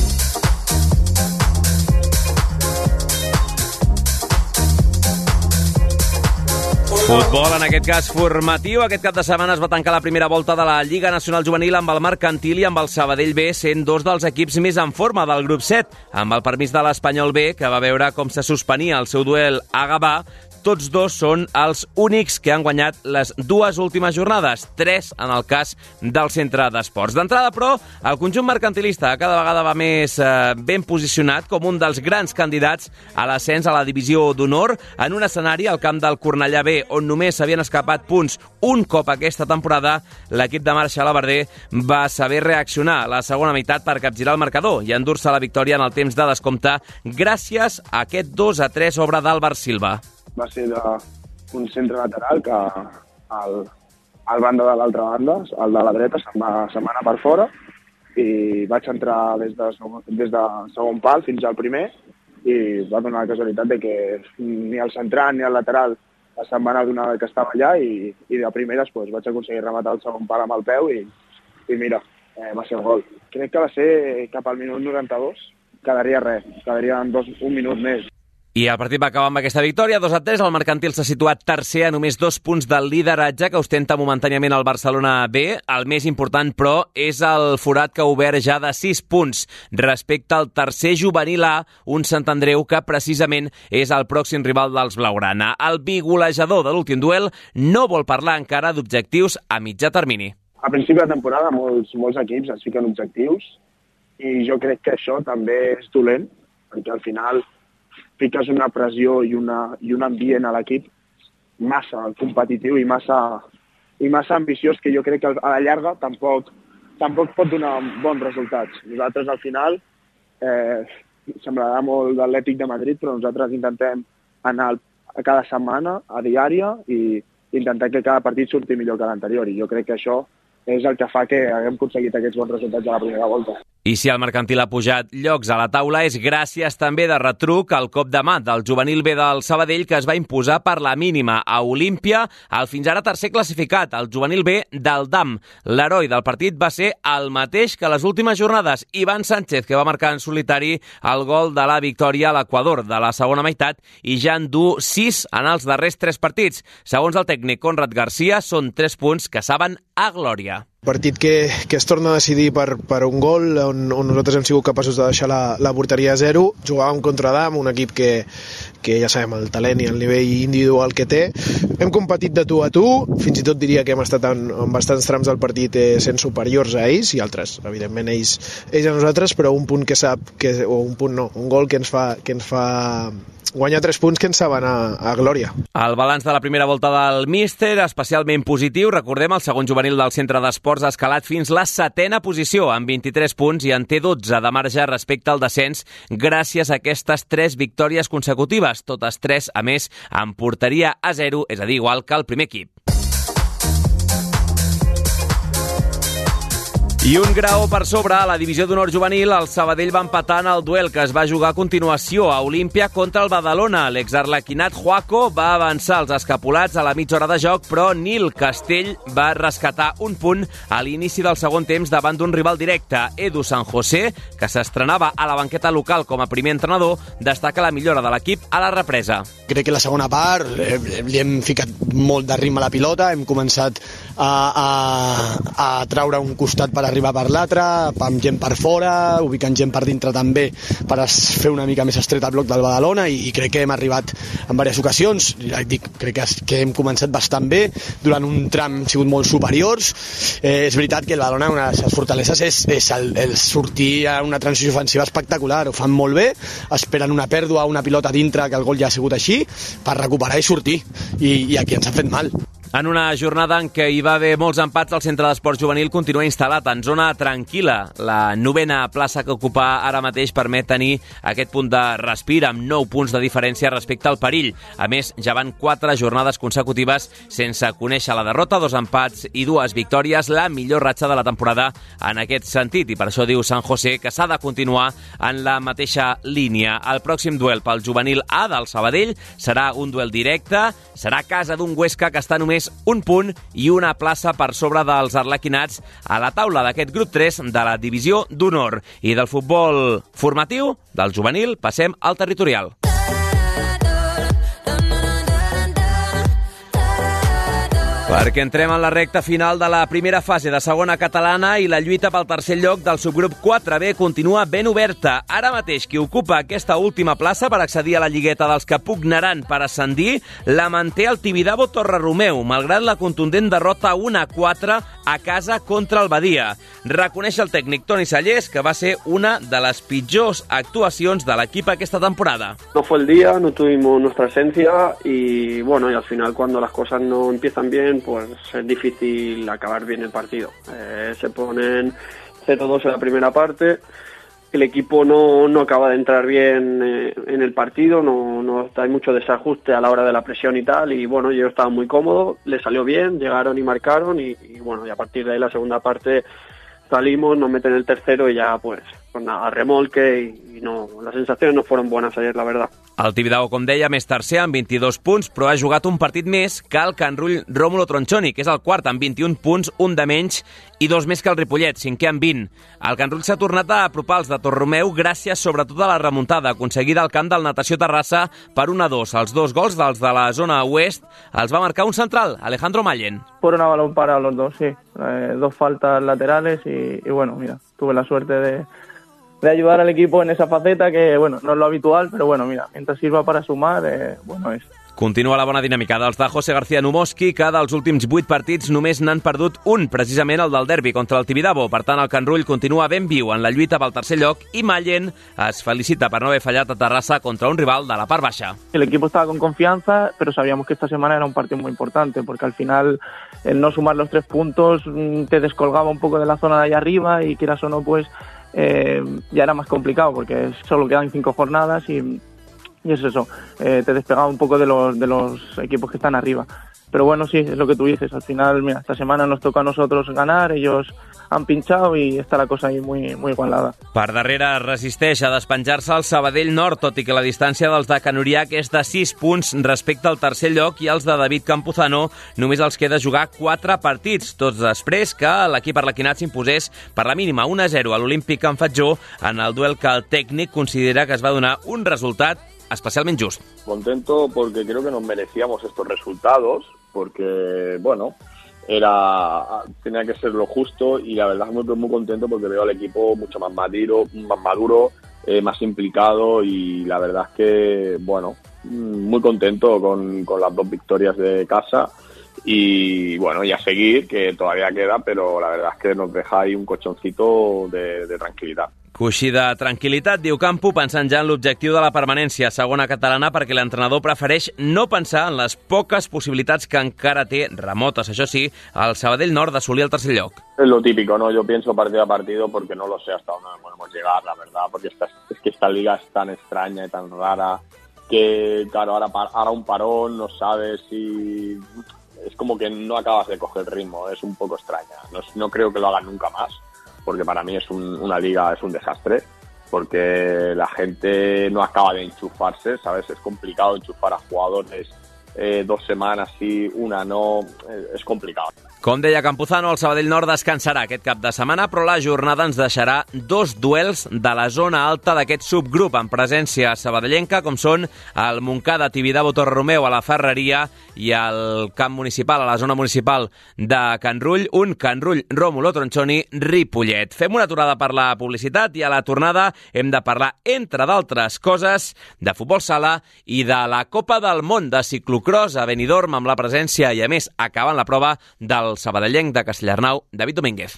Futbol, en aquest cas formatiu. Aquest cap de setmana es va tancar la primera volta de la Lliga Nacional Juvenil amb el Mercantil i amb el Sabadell B sent dos dels equips més en forma del grup set, amb el permís de l'Espanyol B, que va veure com se suspenia el seu duel a Gavà. Tots dos són els únics que han guanyat les dues últimes jornades, tres en el cas del centre d'esports. D'entrada, però, el conjunt mercantilista cada vegada va més eh, ben posicionat com un dels grans candidats a l'ascens a la divisió d'honor en un escenari al camp del Cornellà B, on només s'havien escapat punts un cop aquesta temporada. L'equip de Marc Xalabarder va saber reaccionar a la segona meitat per capgirar el marcador i endur-se la victòria en el temps de descompte gràcies a aquest dos a tres obra d'Àlvar Silva. Va ser d'un centre lateral que el, el banda de l'altra banda, el de la dreta, se'n va, se'n va anar per fora i vaig entrar des de, des de segon pal fins al primer i va donar la casualitat de que ni el central ni el lateral se'n va anar d'una que estava allà i, i de primeres pues, vaig aconseguir rematar el segon pal amb el peu i, i mira, eh, va ser el gol. Crec que va ser cap al minut noranta-dos, quedaria res, quedaria dos, un minut més. I el partit va acabar amb aquesta victòria, dos a tres. El Mercantil s'ha situat tercer a només dos punts del lideratge que ostenta momentàniament el Barcelona B. El més important, però, és el forat que ha obert ja de sis punts respecte al tercer juvenil A, un Sant Andreu que precisament és el pròxim rival dels Blaugrana. El bigolejador de l'últim duel no vol parlar encara d'objectius a mitjà termini. A principi de temporada molts, molts equips es fiquen objectius i jo crec que això també és dolent, perquè al final fiques una pressió i, una, i un ambient a l'equip massa competitiu i massa, i massa ambiciós que jo crec que a la llarga tampoc, tampoc pot donar bons resultats. Nosaltres al final eh, semblarà molt d'Atlètic de Madrid, però nosaltres intentem anar a cada setmana, a diària, i intentar que cada partit surti millor que l'anterior. I jo crec que això és el que fa que haguem aconseguit aquests bons resultats a la primera volta. I si el Mercantil ha pujat llocs a la taula és gràcies també de retruc al cop de mà del juvenil B del Sabadell, que es va imposar per la mínima a Olímpia, el fins ara tercer classificat, el juvenil B del D A M. L'heroi del partit va ser el mateix que les últimes jornades, Ivan Sánchez, que va marcar en solitari el gol de la victòria a l'Equador de la segona meitat i ja en du sis en els darrers tres partits. Segons el tècnic Conrad Garcia, són tres punts que saben a glòria. Partit que, que es torna a decidir per, per un gol, on, on nosaltres hem sigut capaços de deixar la, la porteria a zero. Jugàvem contra D A M, un equip que, que ja sabem el talent i el nivell individual que té. Hem competit de tu a tu, fins i tot diria que hem estat en, en bastants trams del partit eh, sent superiors a ells i altres, evidentment ells, ells a nosaltres, però un punt que sap, que, o un punt no, un gol que ens fa, que ens fa guanyar tres punts que ens saben a, a glòria. El balanç de la primera volta del míster, especialment positiu. Recordem, el segon juvenil del centre d'esports ha escalat fins la setena posició, amb vint-i-tres punts, i en té dotze de marge respecte al descens gràcies a aquestes tres victòries consecutives, totes tres, a més, amb porteria a zero, és a dir, igual que el primer equip. I un grau per sobre a la divisió d'honor juvenil, el Sabadell va empatar en el duel que es va jugar a continuació a Olímpia contra el Badalona. L'exarlequinat Juaco va avançar els escapulats a la mitja hora de joc, però Nil Castell va rescatar un punt a l'inici del segon temps davant d'un rival directe. Edu San José, que s'estrenava a la banqueta local com a primer entrenador, destaca la millora de l'equip a la represa. Crec que la segona part eh, li hem ficat molt de ritme a la pilota, hem començat a, a, a traure un costat per arribar per l'altre, amb gent per fora, ubicant gent per dintre també per fer una mica més estret el bloc del Badalona, i, i crec que hem arribat en diverses ocasions. Ja dic, crec que, que hem començat bastant bé, durant un tram hem sigut molt superiors. Eh, és veritat que el Badalona, una de les seves fortaleses és, és el, el sortir a una transició ofensiva espectacular, ho fan molt bé, esperen una pèrdua, una pilota dintre, que el gol ja ha sigut així, per recuperar i sortir, i, i aquí ens ha fet mal. En una jornada en què hi va haver molts empats, el Centre d'Esports Juvenil continua instal·lat en zona tranquil·la. La novena plaça que ocupa ara mateix permet tenir aquest punt de respir amb nou punts de diferència respecte al perill. A més, ja van quatre jornades consecutives sense conèixer la derrota, dos empats i dues victòries, la millor ratxa de la temporada en aquest sentit. I per això diu San José que s'ha de continuar en la mateixa línia. El pròxim duel pel juvenil A del Sabadell serà un duel directe, serà a casa d'un Huesca que està només un punt i una plaça per sobre dels arlequinats a la taula d'aquest grup tres de la divisió d'honor. I del futbol formatiu, del juvenil, passem al territorial. Perquè entrem en la recta final de la primera fase de segona catalana i la lluita pel tercer lloc del subgrup quatre B continua ben oberta. Ara mateix qui ocupa aquesta última plaça per accedir a la lligueta dels que pugnaran per ascendir la manté el Tibidabo Torre-Romeu, malgrat la contundent derrota un a quatre a casa contra el Badia. Reconeix el tècnic Toni Sallés que va ser una de les pitjors actuacions de l'equip aquesta temporada. No fue el día, no tuvimos nuestra esencia y bueno, y al final cuando las cosas no empiezan bien, pues es difícil acabar bien el partido. Eh, se ponen cero dos en la primera parte, el equipo no, no acaba de entrar bien eh, en el partido, no, no hay mucho desajuste a la hora de la presión y tal, y bueno, yo estaba muy cómodo, le salió bien, llegaron y marcaron, y, y bueno, y a partir de ahí la segunda parte salimos, nos meten el tercero y ya pues, pues nada, remolque y, y no, las sensaciones no fueron buenas ayer, la verdad. El Tibidabo, com deia, més tercer amb vint-i-dos punts, però ha jugat un partit més que el Can Rull Rómulo Tronchoni, que és el quart amb vint-i-un punts, un de menys i dos més que el Ripollet, cinquè amb vint. El Can Rull s'ha tornat a apropar als de Torromeu gràcies sobretot a la remuntada aconseguida al camp del Natació Terrassa per un a dos. Els dos gols dels de la zona oest els va marcar un central, Alejandro Mallen. Fueron a balón parado los dos, sí. Eh, dos faltas laterales y, y bueno, mira, tuve la suerte de... de ayudar al equipo en esa faceta que, bueno, no es lo habitual, pero bueno, mira, mientras sirva para sumar, eh, bueno és. Continua la bona dinàmica dels de José García Numoski, que dels últims vuit partits només n'han perdut un, precisament el del derbi contra el Tibidabo. Per tant, el Can Rull continua ben viu en la lluita pel tercer lloc i Mallen es felicita per no haver fallat a Terrassa contra un rival de la part baixa. El equipo estaba con confianza, pero sabíamos que esta semana era un partido muy importante, porque al final el no sumar los tres puntos te descolgaba un poco de la zona de allá arriba y quieras o no, pues Eh, ya era más complicado porque solo quedan cinco jornadas y, y es eso, eh, te despegaba un poco de los, de los equipos que están arriba. Pero bueno, sí, es lo que tú dices, al final, mira, esta semana nos toca a nosotros ganar, ellos han pinchado i està la cosa ahí muy, muy igualada. Per darrere resisteix a despenjar-se el Sabadell Nord, tot i que la distància dels de Can Uriac és de sis punts respecte al tercer lloc i els de David Campuzano només els queda jugar quatre partits, tots després que l'equip arlequinat s'imposés per la mínima un a zero a l'Olímpic Can Fatjó en el duel que el tècnic considera que es va donar un resultat especialmente just. Contento porque creo que nos merecíamos estos resultados, porque, bueno, era tenía que ser lo justo y la verdad muy, muy contento porque veo al equipo mucho más maduro, más, maduro, eh, más implicado y la verdad es que, bueno, muy contento con, con las dos victorias de casa y, bueno, y a seguir, que todavía queda, pero la verdad es que nos deja ahí un colchoncito de, de tranquilidad. Coixí de tranquil·litat, diu Campo, pensant ja en l'objectiu de la permanència a segona catalana perquè l'entrenador prefereix no pensar en les poques possibilitats que encara té remotes, això sí, el Sabadell Nord d'assolir el tercer lloc. Es lo típico, ¿no? Yo pienso partido a partido porque no lo sé hasta dónde podemos llegar, la verdad, porque esta, es que esta liga es tan extraña y tan rara que, claro, ahora, ahora un parón, no sabes si... Es como que no acabas de coger el ritmo, es un poco extraña. No, no creo que lo hagan nunca más, porque para mí es un, una liga, es un desastre, porque la gente no acaba de enchufarse, ¿sabes? Es complicado enchufar a jugadores eh, dos setmanes sí, una no, eh, és complicat. Com deia Campuzano, el Sabadell Nord descansarà aquest cap de setmana, però la jornada ens deixarà dos duels de la zona alta d'aquest subgrup en presència sabadellenca, com són el Montcada Tibidabo Torre-Romeu a la Ferreria i el camp municipal, a la zona municipal de Can Rull, un Can Rull Rómulo Tronchoni Ripollet. Fem una aturada per la publicitat i a la tornada hem de parlar, entre d'altres coses, de futbol sala i de la Copa del Món de ciclocròs a Benidorm amb la presència i, a més, acabant la prova del el sabadellenc de Castellarnau, David Domínguez.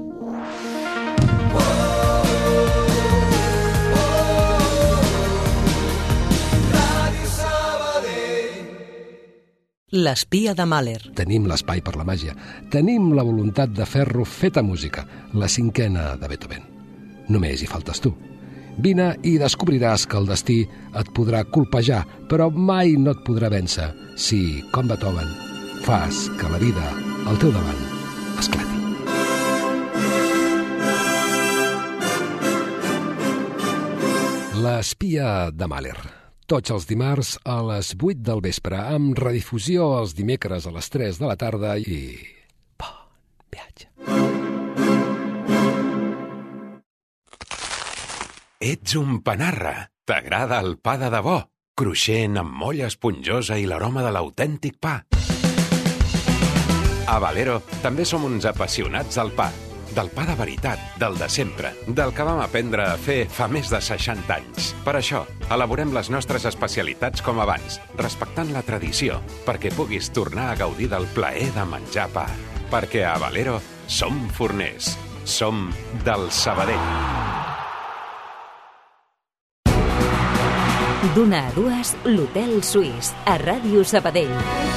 L'espia de Mahler. Tenim l'espai per la màgia. Tenim la voluntat de fer-lo feta música, la cinquena de Beethoven. Només hi faltes tu. Vine i descobriràs que el destí et podrà colpejar, però mai no et podrà vèncer si, com Beethoven, fas que la vida al teu davant esclati. L'espia de Mahler. Tots els dimarts a les vuit del vespre, amb redifusió els dimecres a les tres de la tarda i... bon viatge. Ets un panarra. T'agrada el pa de debò, cruixent amb molla esponjosa i l'aroma de l'autèntic pa. A Valero també som uns apassionats del pa, del pa de veritat, del de sempre, del que vam aprendre a fer fa més de seixanta anys. Per això, elaborem les nostres especialitats com abans, respectant la tradició, perquè puguis tornar a gaudir del plaer de menjar pa. Perquè a Valero som forners, som del Sabadell. D'una a dues, l'Hotel Suís, a Ràdio Sabadell.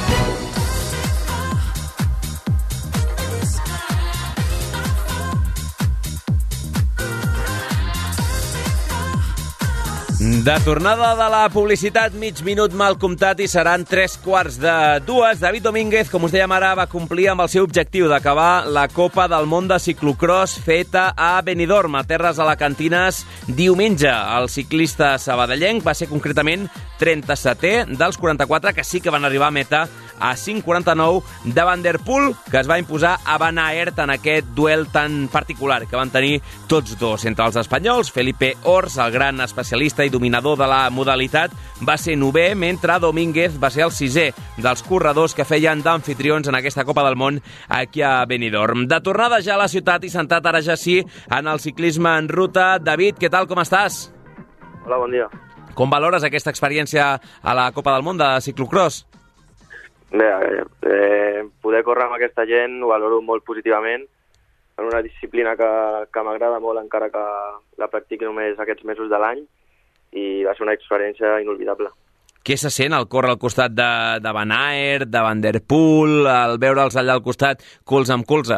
De tornada de la publicitat, mig minut mal comptat i seran tres quarts de dues. David Domínguez, com us dèiem ara, va complir amb el seu objectiu d'acabar la Copa del Món de ciclocròs feta a Benidorm, a terres alacantines, diumenge. El ciclista sabadellenc va ser concretament trenta-setè dels quaranta-quatre que sí que van arribar a meta a cinc quaranta-nou de Van der Poel, que es va imposar a Van Aert en aquest duel tan particular que van tenir tots dos. Entre els espanyols, Felipe Ors, el gran especialista i dominador de la modalitat, va ser novè, mentre Domínguez va ser el sisè dels corredors que feien d'anfitrions en aquesta Copa del Món aquí a Benidorm. De tornada ja a la ciutat i centrat ara ja sí en el ciclisme en ruta. David, què tal, com estàs? Hola, bon dia. Com valores aquesta experiència a la Copa del Món de ciclocròs? Bé, eh, poder córrer amb aquesta gent ho valoro molt positivament, en una disciplina que, que m'agrada molt, encara que la practiqui només aquests mesos de l'any, i va ser una experiència inolvidable. Què se sent al córrer al costat de, de Van Aert, de Van der Poel, al veure'ls allà al costat, colze amb colze?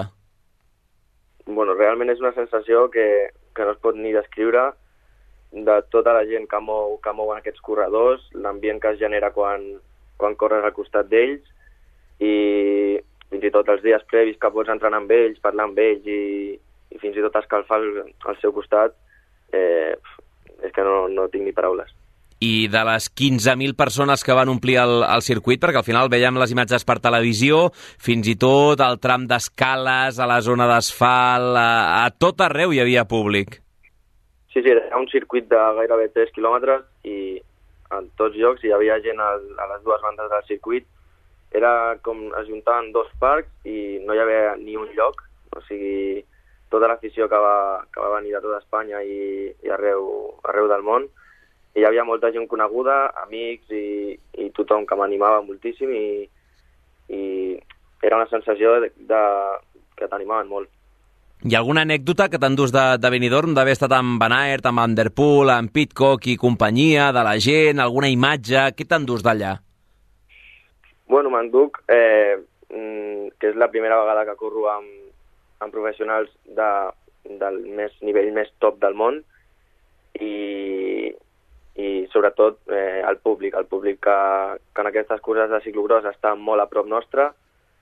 Bueno, realment és una sensació que, que no es pot ni descriure, de tota la gent que mou, que mou en aquests corredors, l'ambient que es genera quan quan corres al costat d'ells, i fins i tot els dies previs que pots entrenar amb ells, parlar amb ells i, i fins i tot escalfar al, al seu costat, eh, és que no, no tinc ni paraules. I de les quinze mil persones que van omplir el, el circuit, perquè al final veiem les imatges per televisió, fins i tot al tram d'escales, a la zona d'asfalt, a, a tot arreu hi havia públic. Sí, sí, era un circuit de gairebé tres quilòmetres i en tots llocs hi havia gent a, a les dues bandes del circuit. Era com es juntaven dos parcs i no hi havia ni un lloc, o sigui, tota l'afició que va, que va venir de tota Espanya i, i arreu, arreu del món. I hi havia molta gent coneguda, amics i, i tothom que m'animava moltíssim i, i era una sensació de, de, que t'animaven molt. Hi ha alguna anècdota que t'endús de, de Benidorm, d'haver estat amb Van Aert, amb Van der Poel, amb Pidcock i companyia, de la gent, alguna imatge? Què t'endús d'allà? Bueno, m'enduc, eh, que és la primera vegada que corro amb, amb professionals de, del més, nivell més top del món i, i sobretot eh, el públic, el públic que, que en aquestes curses de ciclocròs està molt a prop nostre,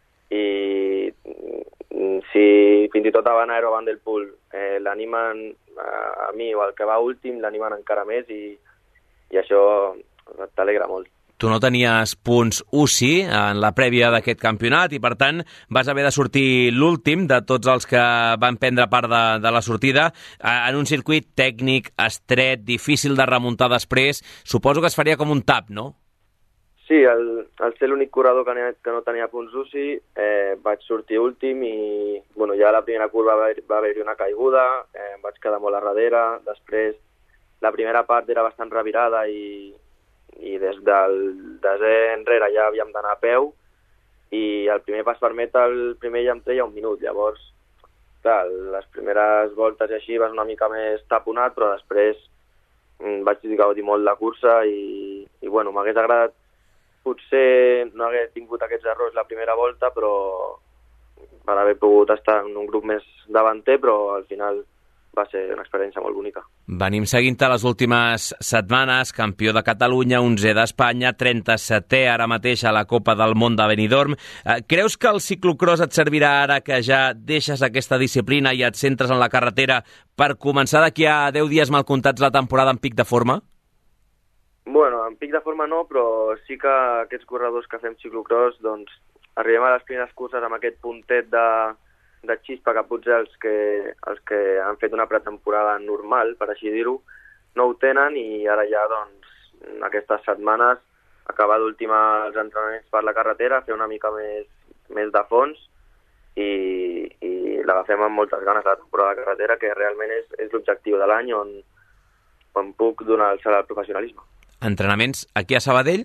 i si fins i tot a Van Aert o Van der Poel eh, l'animen a mi o al que va últim, l'animen encara més i, i això t'alegra molt. Tu no tenies punts U C I en la prèvia d'aquest campionat i, per tant, vas haver de sortir l'últim de tots els que van prendre part de, de la sortida en un circuit tècnic, estret, difícil de remuntar després. Suposo que es faria com un tap, no? Sí, al, al ser l'únic corredor que, que no tenia punts U C I, eh, vaig sortir últim i bueno, ja a la primera curva va, va haver-hi una caiguda, eh, em vaig quedar molt a darrere, després la primera part era bastant revirada i, i des del desè enrere ja havíem d'anar a peu i el primer pas per meta, el primer ja em treia un minut, llavors clar, les primeres voltes i així vas una mica més taponat, però després mm, vaig gaudir molt la cursa i, i bueno, m'hagués agradat potser no hagués tingut aquests errors la primera volta, però per haver pogut estar en un grup més davanter, però al final va ser una experiència molt bonica. Venim seguint-te les últimes setmanes, campió de Catalunya, onzè d'Espanya, trenta-setè ara mateix a la Copa del Món de Benidorm. Eh, creus que el ciclocross et servirà ara que ja deixes aquesta disciplina i et centres en la carretera per començar d'aquí a deu dies mal comptats la temporada en pic de forma? Bueno, en pic de forma no, però sí que aquests corredors que fem ciclocross, doncs, arribem a les primeres curses amb aquest puntet de, de xispa que potser els que, els que han fet una pretemporada normal, per així dir-ho, no ho tenen i ara ja, doncs, aquestes setmanes, acabar d'última els entrenaments per la carretera, fer una mica més, més de fons i, i l'agafem amb moltes ganes la temporada de carretera, que realment és, és l'objectiu de l'any on, on puc donar el salt al professionalisme. Entrenaments aquí a Sabadell?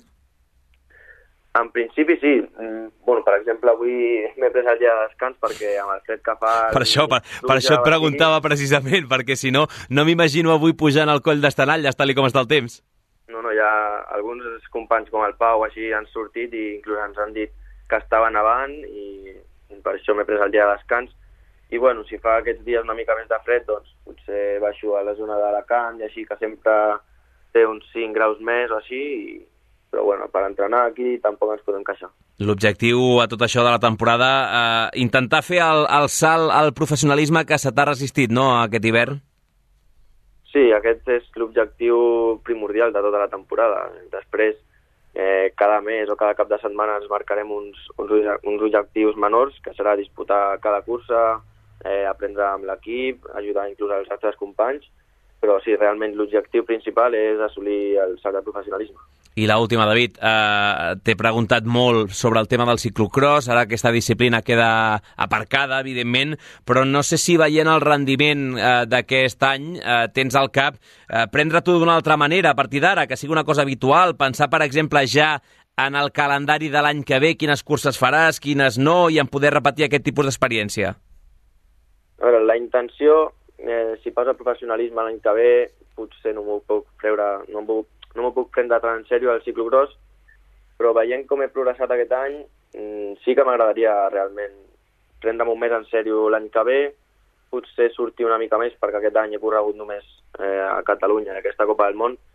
En principi sí. Bueno, per exemple, avui m'he pres el dia de descans perquè amb el fred que fa... Per això, per, per això et preguntava precisament, perquè si no, no m'imagino avui pujant al coll d'Estanalles, tal com està el temps. No, no, ja alguns companys com el Pau així han sortit i inclús ens han dit que estava nevant i per això m'he pres el dia de descans. I bueno, si fa aquests dies una mica més de fred, doncs potser baixo a la zona d'Alacant i així, que sempre té uns cinc graus més o així, i... però bueno, per entrenar aquí tampoc ens podem queixar. L'objectiu a tot això de la temporada, eh, intentar fer el, el salt al professionalisme que se t'ha resistit, no, aquest hivern? Sí, aquest és l'objectiu primordial de tota la temporada. Després, eh, cada mes o cada cap de setmana ens marcarem uns, uns, uns objectius menors, que serà disputar cada cursa, eh, aprendre amb l'equip, ajudar inclús als altres companys, però sí, realment l'objectiu principal és assolir el salt de professionalisme. I l'última, David, eh, t'he preguntat molt sobre el tema del ciclocross, ara aquesta disciplina queda aparcada, evidentment, però no sé si veient el rendiment eh, d'aquest any eh, tens al cap eh, prendre-t'ho d'una altra manera a partir d'ara, que sigui una cosa habitual, pensar, per exemple, ja en el calendari de l'any que ve, quines curses faràs, quines no, i en poder repetir aquest tipus d'experiència. A veure, la intenció, eh, si passa el professionalisme l'any que ve, potser no m'ho puc treure, no m'ho puc no m'ho puc prendre tan en sèrio el ciclocross, però veient com he progressat aquest any, sí que m'agradaria realment prendre-m'ho més en sèrio l'any que ve, potser sortir una mica més, perquè aquest any he corregut només eh, a Catalunya, en aquesta Copa del Món,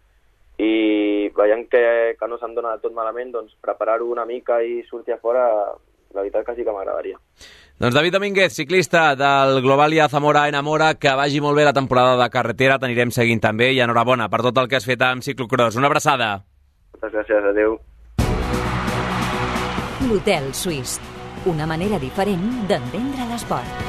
i veient que, que no se'm dona tot malament, doncs preparar-ho una mica i sortir a fora, la veritat que sí que m'agradaria. Doncs David Domínguez, ciclista del Globalia Zamora Enamora, que vagi molt bé la temporada de carretera, t'anirem seguint també, i enhorabona per tot el que has fet amb ciclocross. Una abraçada. Moltes gràcies, adeu. L'Hotel Suís, una manera diferent d'entendre l'esport.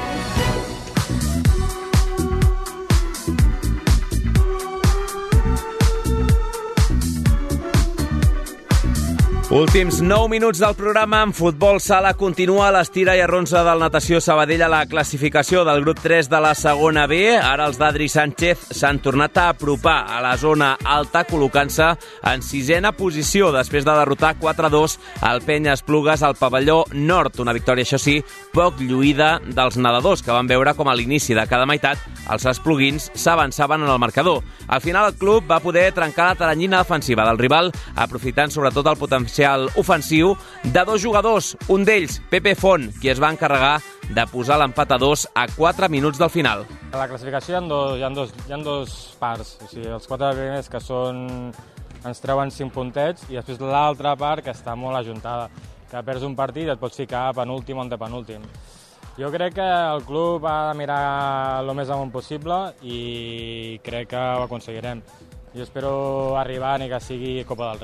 Últims nou minuts del programa. En futbol sala continua l'estira i arronsa del Natació Sabadell a la classificació del grup tres de la segona B. Ara els d'Adri Sánchez s'han tornat a apropar a la zona alta, col·locant-se en sisena posició després de derrotar quatre a dos al Penya Esplugues al pavelló nord. Una victòria, això sí, poc lluïda dels nedadors, que van veure com a l'inici de cada meitat els espluguins s'avançaven en el marcador. Al final el club va poder trencar la taranyina defensiva del rival, aprofitant sobretot el potencial ofensiu de dos jugadors, un d'ells, Pepe Font, qui es va encarregar de posar l'empat a dos a quatre minuts del final. A la classificació hi ha dos, hi ha dos, hi ha dos parts, o sigui, els quatre primers que són, ens treuen cinc puntets, i després l'altra part que està molt ajuntada, que perds un partit et pots ficar penúltim o antepenúltim. Jo crec que el club ha de mirar el més amunt possible i crec que ho aconseguirem. Jo espero arribar ni que sigui Copa del Rei.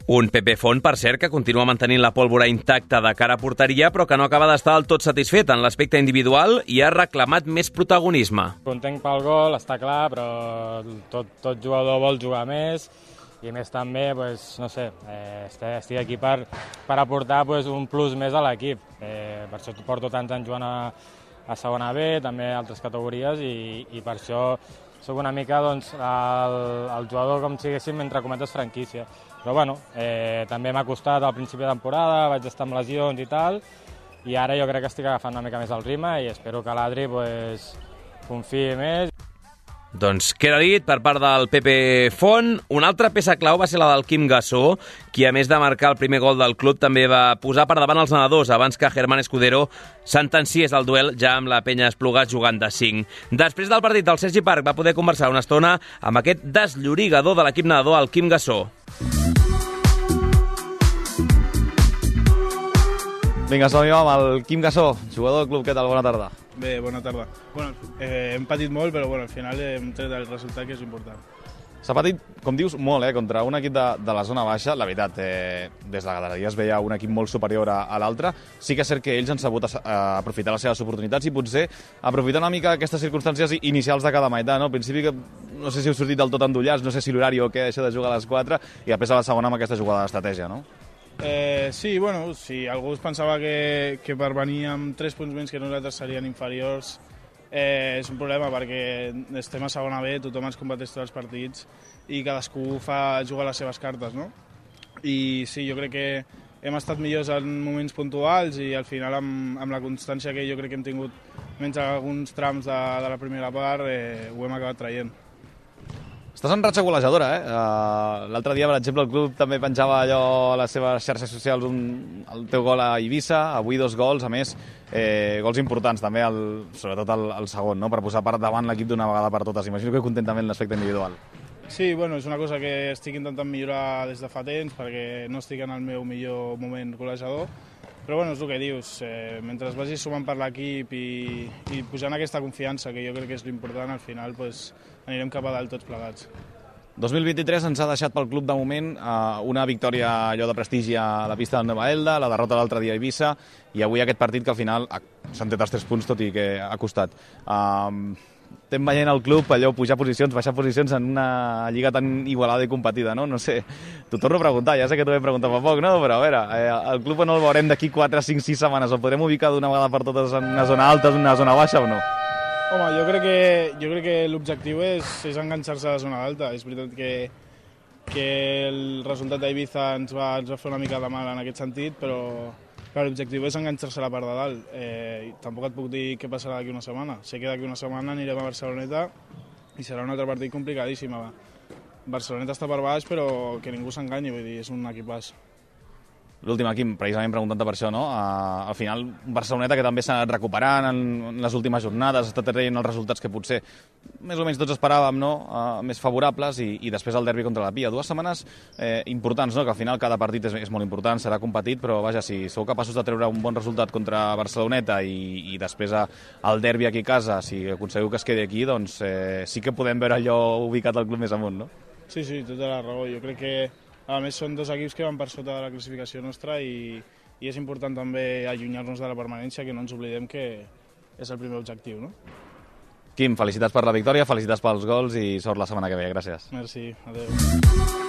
Un Pepe Font, per cert, que continua mantenint la pólvora intacta de cara a porteria, però que no acaba d'estar del tot satisfet en l'aspecte individual i ha reclamat més protagonisme. Content pel gol, està clar, però tot, tot jugador vol jugar més i més també, pues, no sé, eh, estic aquí per, per aportar pues, un plus més a l'equip. Eh, per això porto tants anys jugant a, a segona B, també a altres categories, i, i per això soc una mica doncs, el, el jugador, com si diguéssim, entre cometes, franquícia. Però bueno, eh, també m'ha costat al principi de temporada, vaig estar amb lesions i tal, i ara jo crec que estic agafant una mica més el ritme i espero que l'Adri pues, confiï més. Doncs queda dit per part del Pepe Font. Una altra peça clau va ser la del Quim Gassó, qui a més de marcar el primer gol del club també va posar per davant els nedadors abans que Germán Escudero sentenciés el duel ja amb la Penya Esplugues jugant de cinc. Després del partit, el Sergi Parc va poder conversar una estona amb aquest desllorigador de l'equip nedador, el Quim Gassó. Vinga, som-hi amb el Quim Gassó, jugador del club. Què tal? Bona tarda. Bé, bona tarda. Bueno, eh, hem patit molt, però bueno, al final hem tret el resultat, que és important. S'ha patit, com dius, molt, eh, contra un equip de, de la zona baixa. La veritat, eh, des de la galeria es veia un equip molt superior a, a l'altre. Sí que és cert que ells han sabut a, a aprofitar les seves oportunitats i potser aprofitar una mica aquestes circumstàncies inicials de cada meitat, no? Al principi, que no sé si heu sortit del tot endollats, no sé si l'horari o què, això de jugar a les quatre, i després a la segona amb aquesta jugada d'estratègia, no? Eh, sí, bueno, si algú es pensava que, que per venir amb tres punts menys que nosaltres serien inferiors, eh, és un problema perquè estem a segona B, tothom ens competeix tots els partits i cadascú fa jugar les seves cartes, no? I sí, jo crec que hem estat millors en moments puntuals i al final amb, amb la constància que jo crec que hem tingut menys alguns trams de, de la primera part, eh, ho hem acabat traient. Estàs en ratxa golejadora, eh? Uh, L'altre dia, per exemple, el club també penjava allò a les seves xarxes socials un, el teu gol a Eivissa, avui dos gols, a més, eh, gols importants també, el, sobretot el, el segon, no? Per posar per davant l'equip d'una vegada per totes. Imagino que content també en l'aspecte individual. Sí, bueno, és una cosa que estic intentant millorar des de fa temps, perquè no estic en el meu millor moment golejador, però bueno, és el que dius, eh, mentre vagis sumant per l'equip i, i pujant aquesta confiança, que jo crec que és l'important, al final pues, anirem cap a dalt tots plegats. dos mil vint-i-tres ens ha deixat pel club de moment eh, una victòria allò de prestigi a la pista del Nova Elda, la derrota l'altre dia a Eivissa, i avui aquest partit que al final s'han tret els tres punts, tot i que ha costat. Um, estem veient el club allò pujar posicions, baixar posicions en una lliga tan igualada i competida, no? No sé, t'ho torno a preguntar, ja sé que t'ho he preguntat fa poc, no? Però a veure, eh, el club no el veurem d'aquí quatre, cinc, sis setmanes, el podrem ubicar d'una vegada per totes en una zona alta, en una zona baixa o no? Home, jo crec que, jo crec que l'objectiu és, és enganxar-se a la zona alta. És veritat que, que el resultat d'Eivissa ens, va, ens va fer una mica de mal en aquest sentit, però, però l'objectiu és enganxar-se a la part de dalt. Eh, tampoc et puc dir què passarà d'aquí una setmana. Sé que d'aquí una setmana anirem a Barceloneta i serà un altre partit complicadíssim. Barceloneta està per baix, però que ningú s'enganyi, vull dir, és un equipàs. L'últim, Quim, precisament preguntant-te per això, no? Uh, al final, Barceloneta, que també s'ha anat recuperant en, en les últimes jornades, està traient els resultats que potser més o menys tots esperàvem, no? Uh, més favorables, i, i després el derbi contra la Pia. Dues setmanes eh, importants, no? Que al final cada partit és, és molt important, serà competit, però vaja, si sou capaços de treure un bon resultat contra Barceloneta i, i després el derbi aquí a casa, si aconseguiu que es quedi aquí, doncs eh, sí que podem veure allò ubicat al club més amunt, no? Sí, sí, tota la raó. Jo crec que a més, són dos equips que van per sota de la classificació nostra i, i és important també allunyar-nos de la permanència, que no ens oblidem que és el primer objectiu, no? Quim, felicitats per la victòria, felicitats pels gols i sort la setmana que ve. Gràcies. Merci, adeu.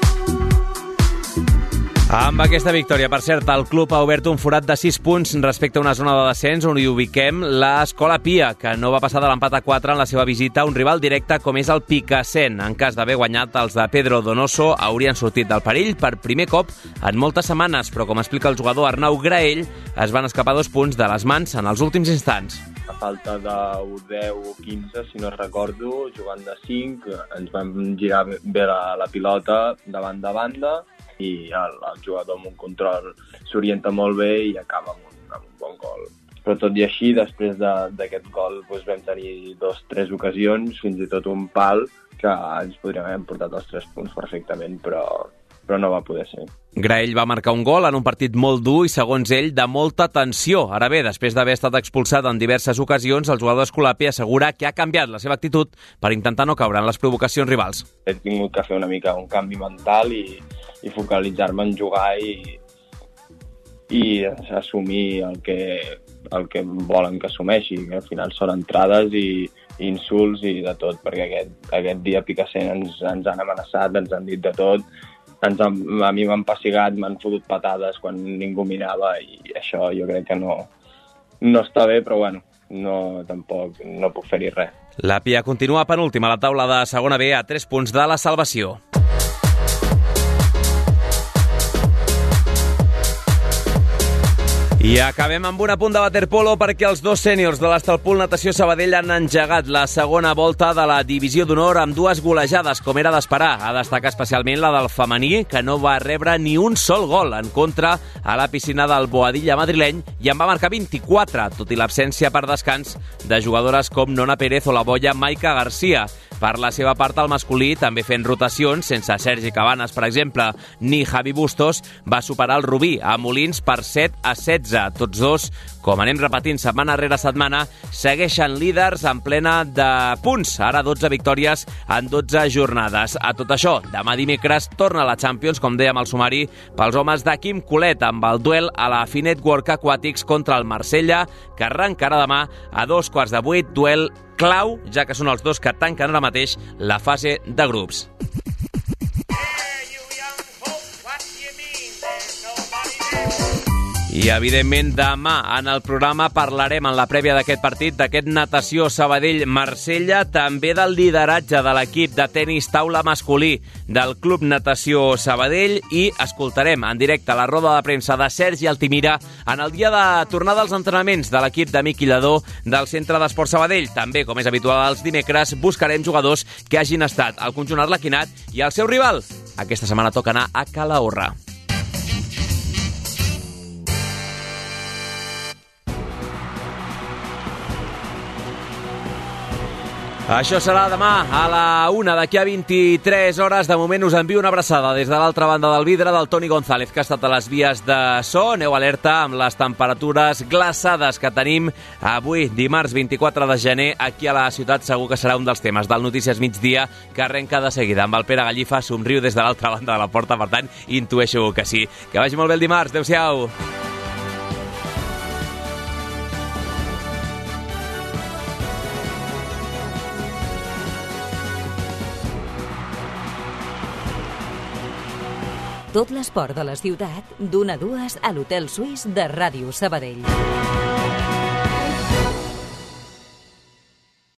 Amb aquesta victòria, per cert, el club ha obert un forat de sis punts respecte a una zona de descens on hi ubiquem l'Escola Pia, que no va passar de l'empat a quatre en la seva visita a un rival directe com és el Picassent. En cas d'haver guanyat, els de Pedro Donoso haurien sortit del perill per primer cop en moltes setmanes, però com explica el jugador Arnau Graell, es van escapar dos punts de les mans en els últims instants. A falta de deu o quinze, si no recordo, jugant de cinc, ens vam girar bé la, la pilota davant de banda i el, el jugador amb un control s'orienta molt bé i acaba amb un, amb un bon gol. Però tot i així, després d'aquest de, gol doncs vam tenir dos tres ocasions, fins i tot un pal, que ens podríem haver portat els tres punts perfectament, però però no va poder ser. Graell va marcar un gol en un partit molt dur i, segons ell, de molta tensió. Ara bé, després d'haver estat expulsat en diverses ocasions, el jugador d'Escolapi assegura que ha canviat la seva actitud per intentar no caure en les provocacions rivals. He tingut que fer una mica un canvi mental i, i focalitzar-me en jugar i, i assumir el que, el que volen que assumeixi, que al final són entrades i, i insults i de tot, perquè aquest, aquest dia Picassent ens, ens han amenaçat, ens han dit de tot, ens han, a mi m'han passigat, m'han fotut patades quan ningú mirava i això jo crec que no, no està bé, però bueno, no, tampoc no puc fer-hi res. La Pia continua penúltima a la taula de segona B a tres punts de la salvació. I acabem amb un apunt de waterpolo perquè els dos sèniors de l'Estalpul Natació Sabadell han engegat la segona volta de la divisió d'honor amb dues golejades, com era d'esperar. A destacar especialment la del femení, que no va rebre ni un sol gol en contra a la piscina del Boadilla madrileny i en va marcar vint-i-quatre, tot i l'absència per descans de jugadores com Nona Pérez o la boia Maica Garcia. Per la seva part, el masculí, també fent rotacions, sense Sergi Cabanes, per exemple, ni Javi Bustos, va superar el Rubí a Molins per set a setze. Tots dos, com anem repetint setmana rere setmana, segueixen líders en plena de punts. Ara dotze victòries en dotze jornades. A tot això, demà dimecres torna la Champions, com dèiem al sumari, pels homes de Quim Colet, amb el duel a la Finet Work Aquatics contra el Marsella, que arrencarà demà a dos quarts de vuit, duel clau, ja que són els dos que tanquen ara mateix la fase de grups. I, evidentment, demà en el programa parlarem en la prèvia d'aquest partit, d'aquest Natació Sabadell-Marsella, també del lideratge de l'equip de tenis taula masculí del Club Natació Sabadell i escoltarem en directe la roda de premsa de Sergi Altimira en el dia de tornada als entrenaments de l'equip de Miqui Lledó del Centre d'Esport Sabadell. També, com és habitual els dimecres, buscarem jugadors que hagin estat al conjunt arlequinat i el seu rival. Aquesta setmana toca anar a Calahorra. Això serà demà a la una, d'aquí a vint-i-tres hores. De moment us envio una abraçada des de l'altra banda del vidre del Toni González, que ha estat a les vies de so. Aneu alerta amb les temperatures glaçades que tenim avui, dimarts vint-i-quatre de gener, aquí a la ciutat. Segur que serà un dels temes del Notícies Migdia, que arrenca de seguida amb el Pere Gallifa. Somriu des de l'altra banda de la porta, per tant, intueixo que sí. Que vagi molt bé el dimarts. Adéu-siau. Tot l'esport de la ciutat, d'una a dues a l'Hotel Suís de Ràdio Sabadell.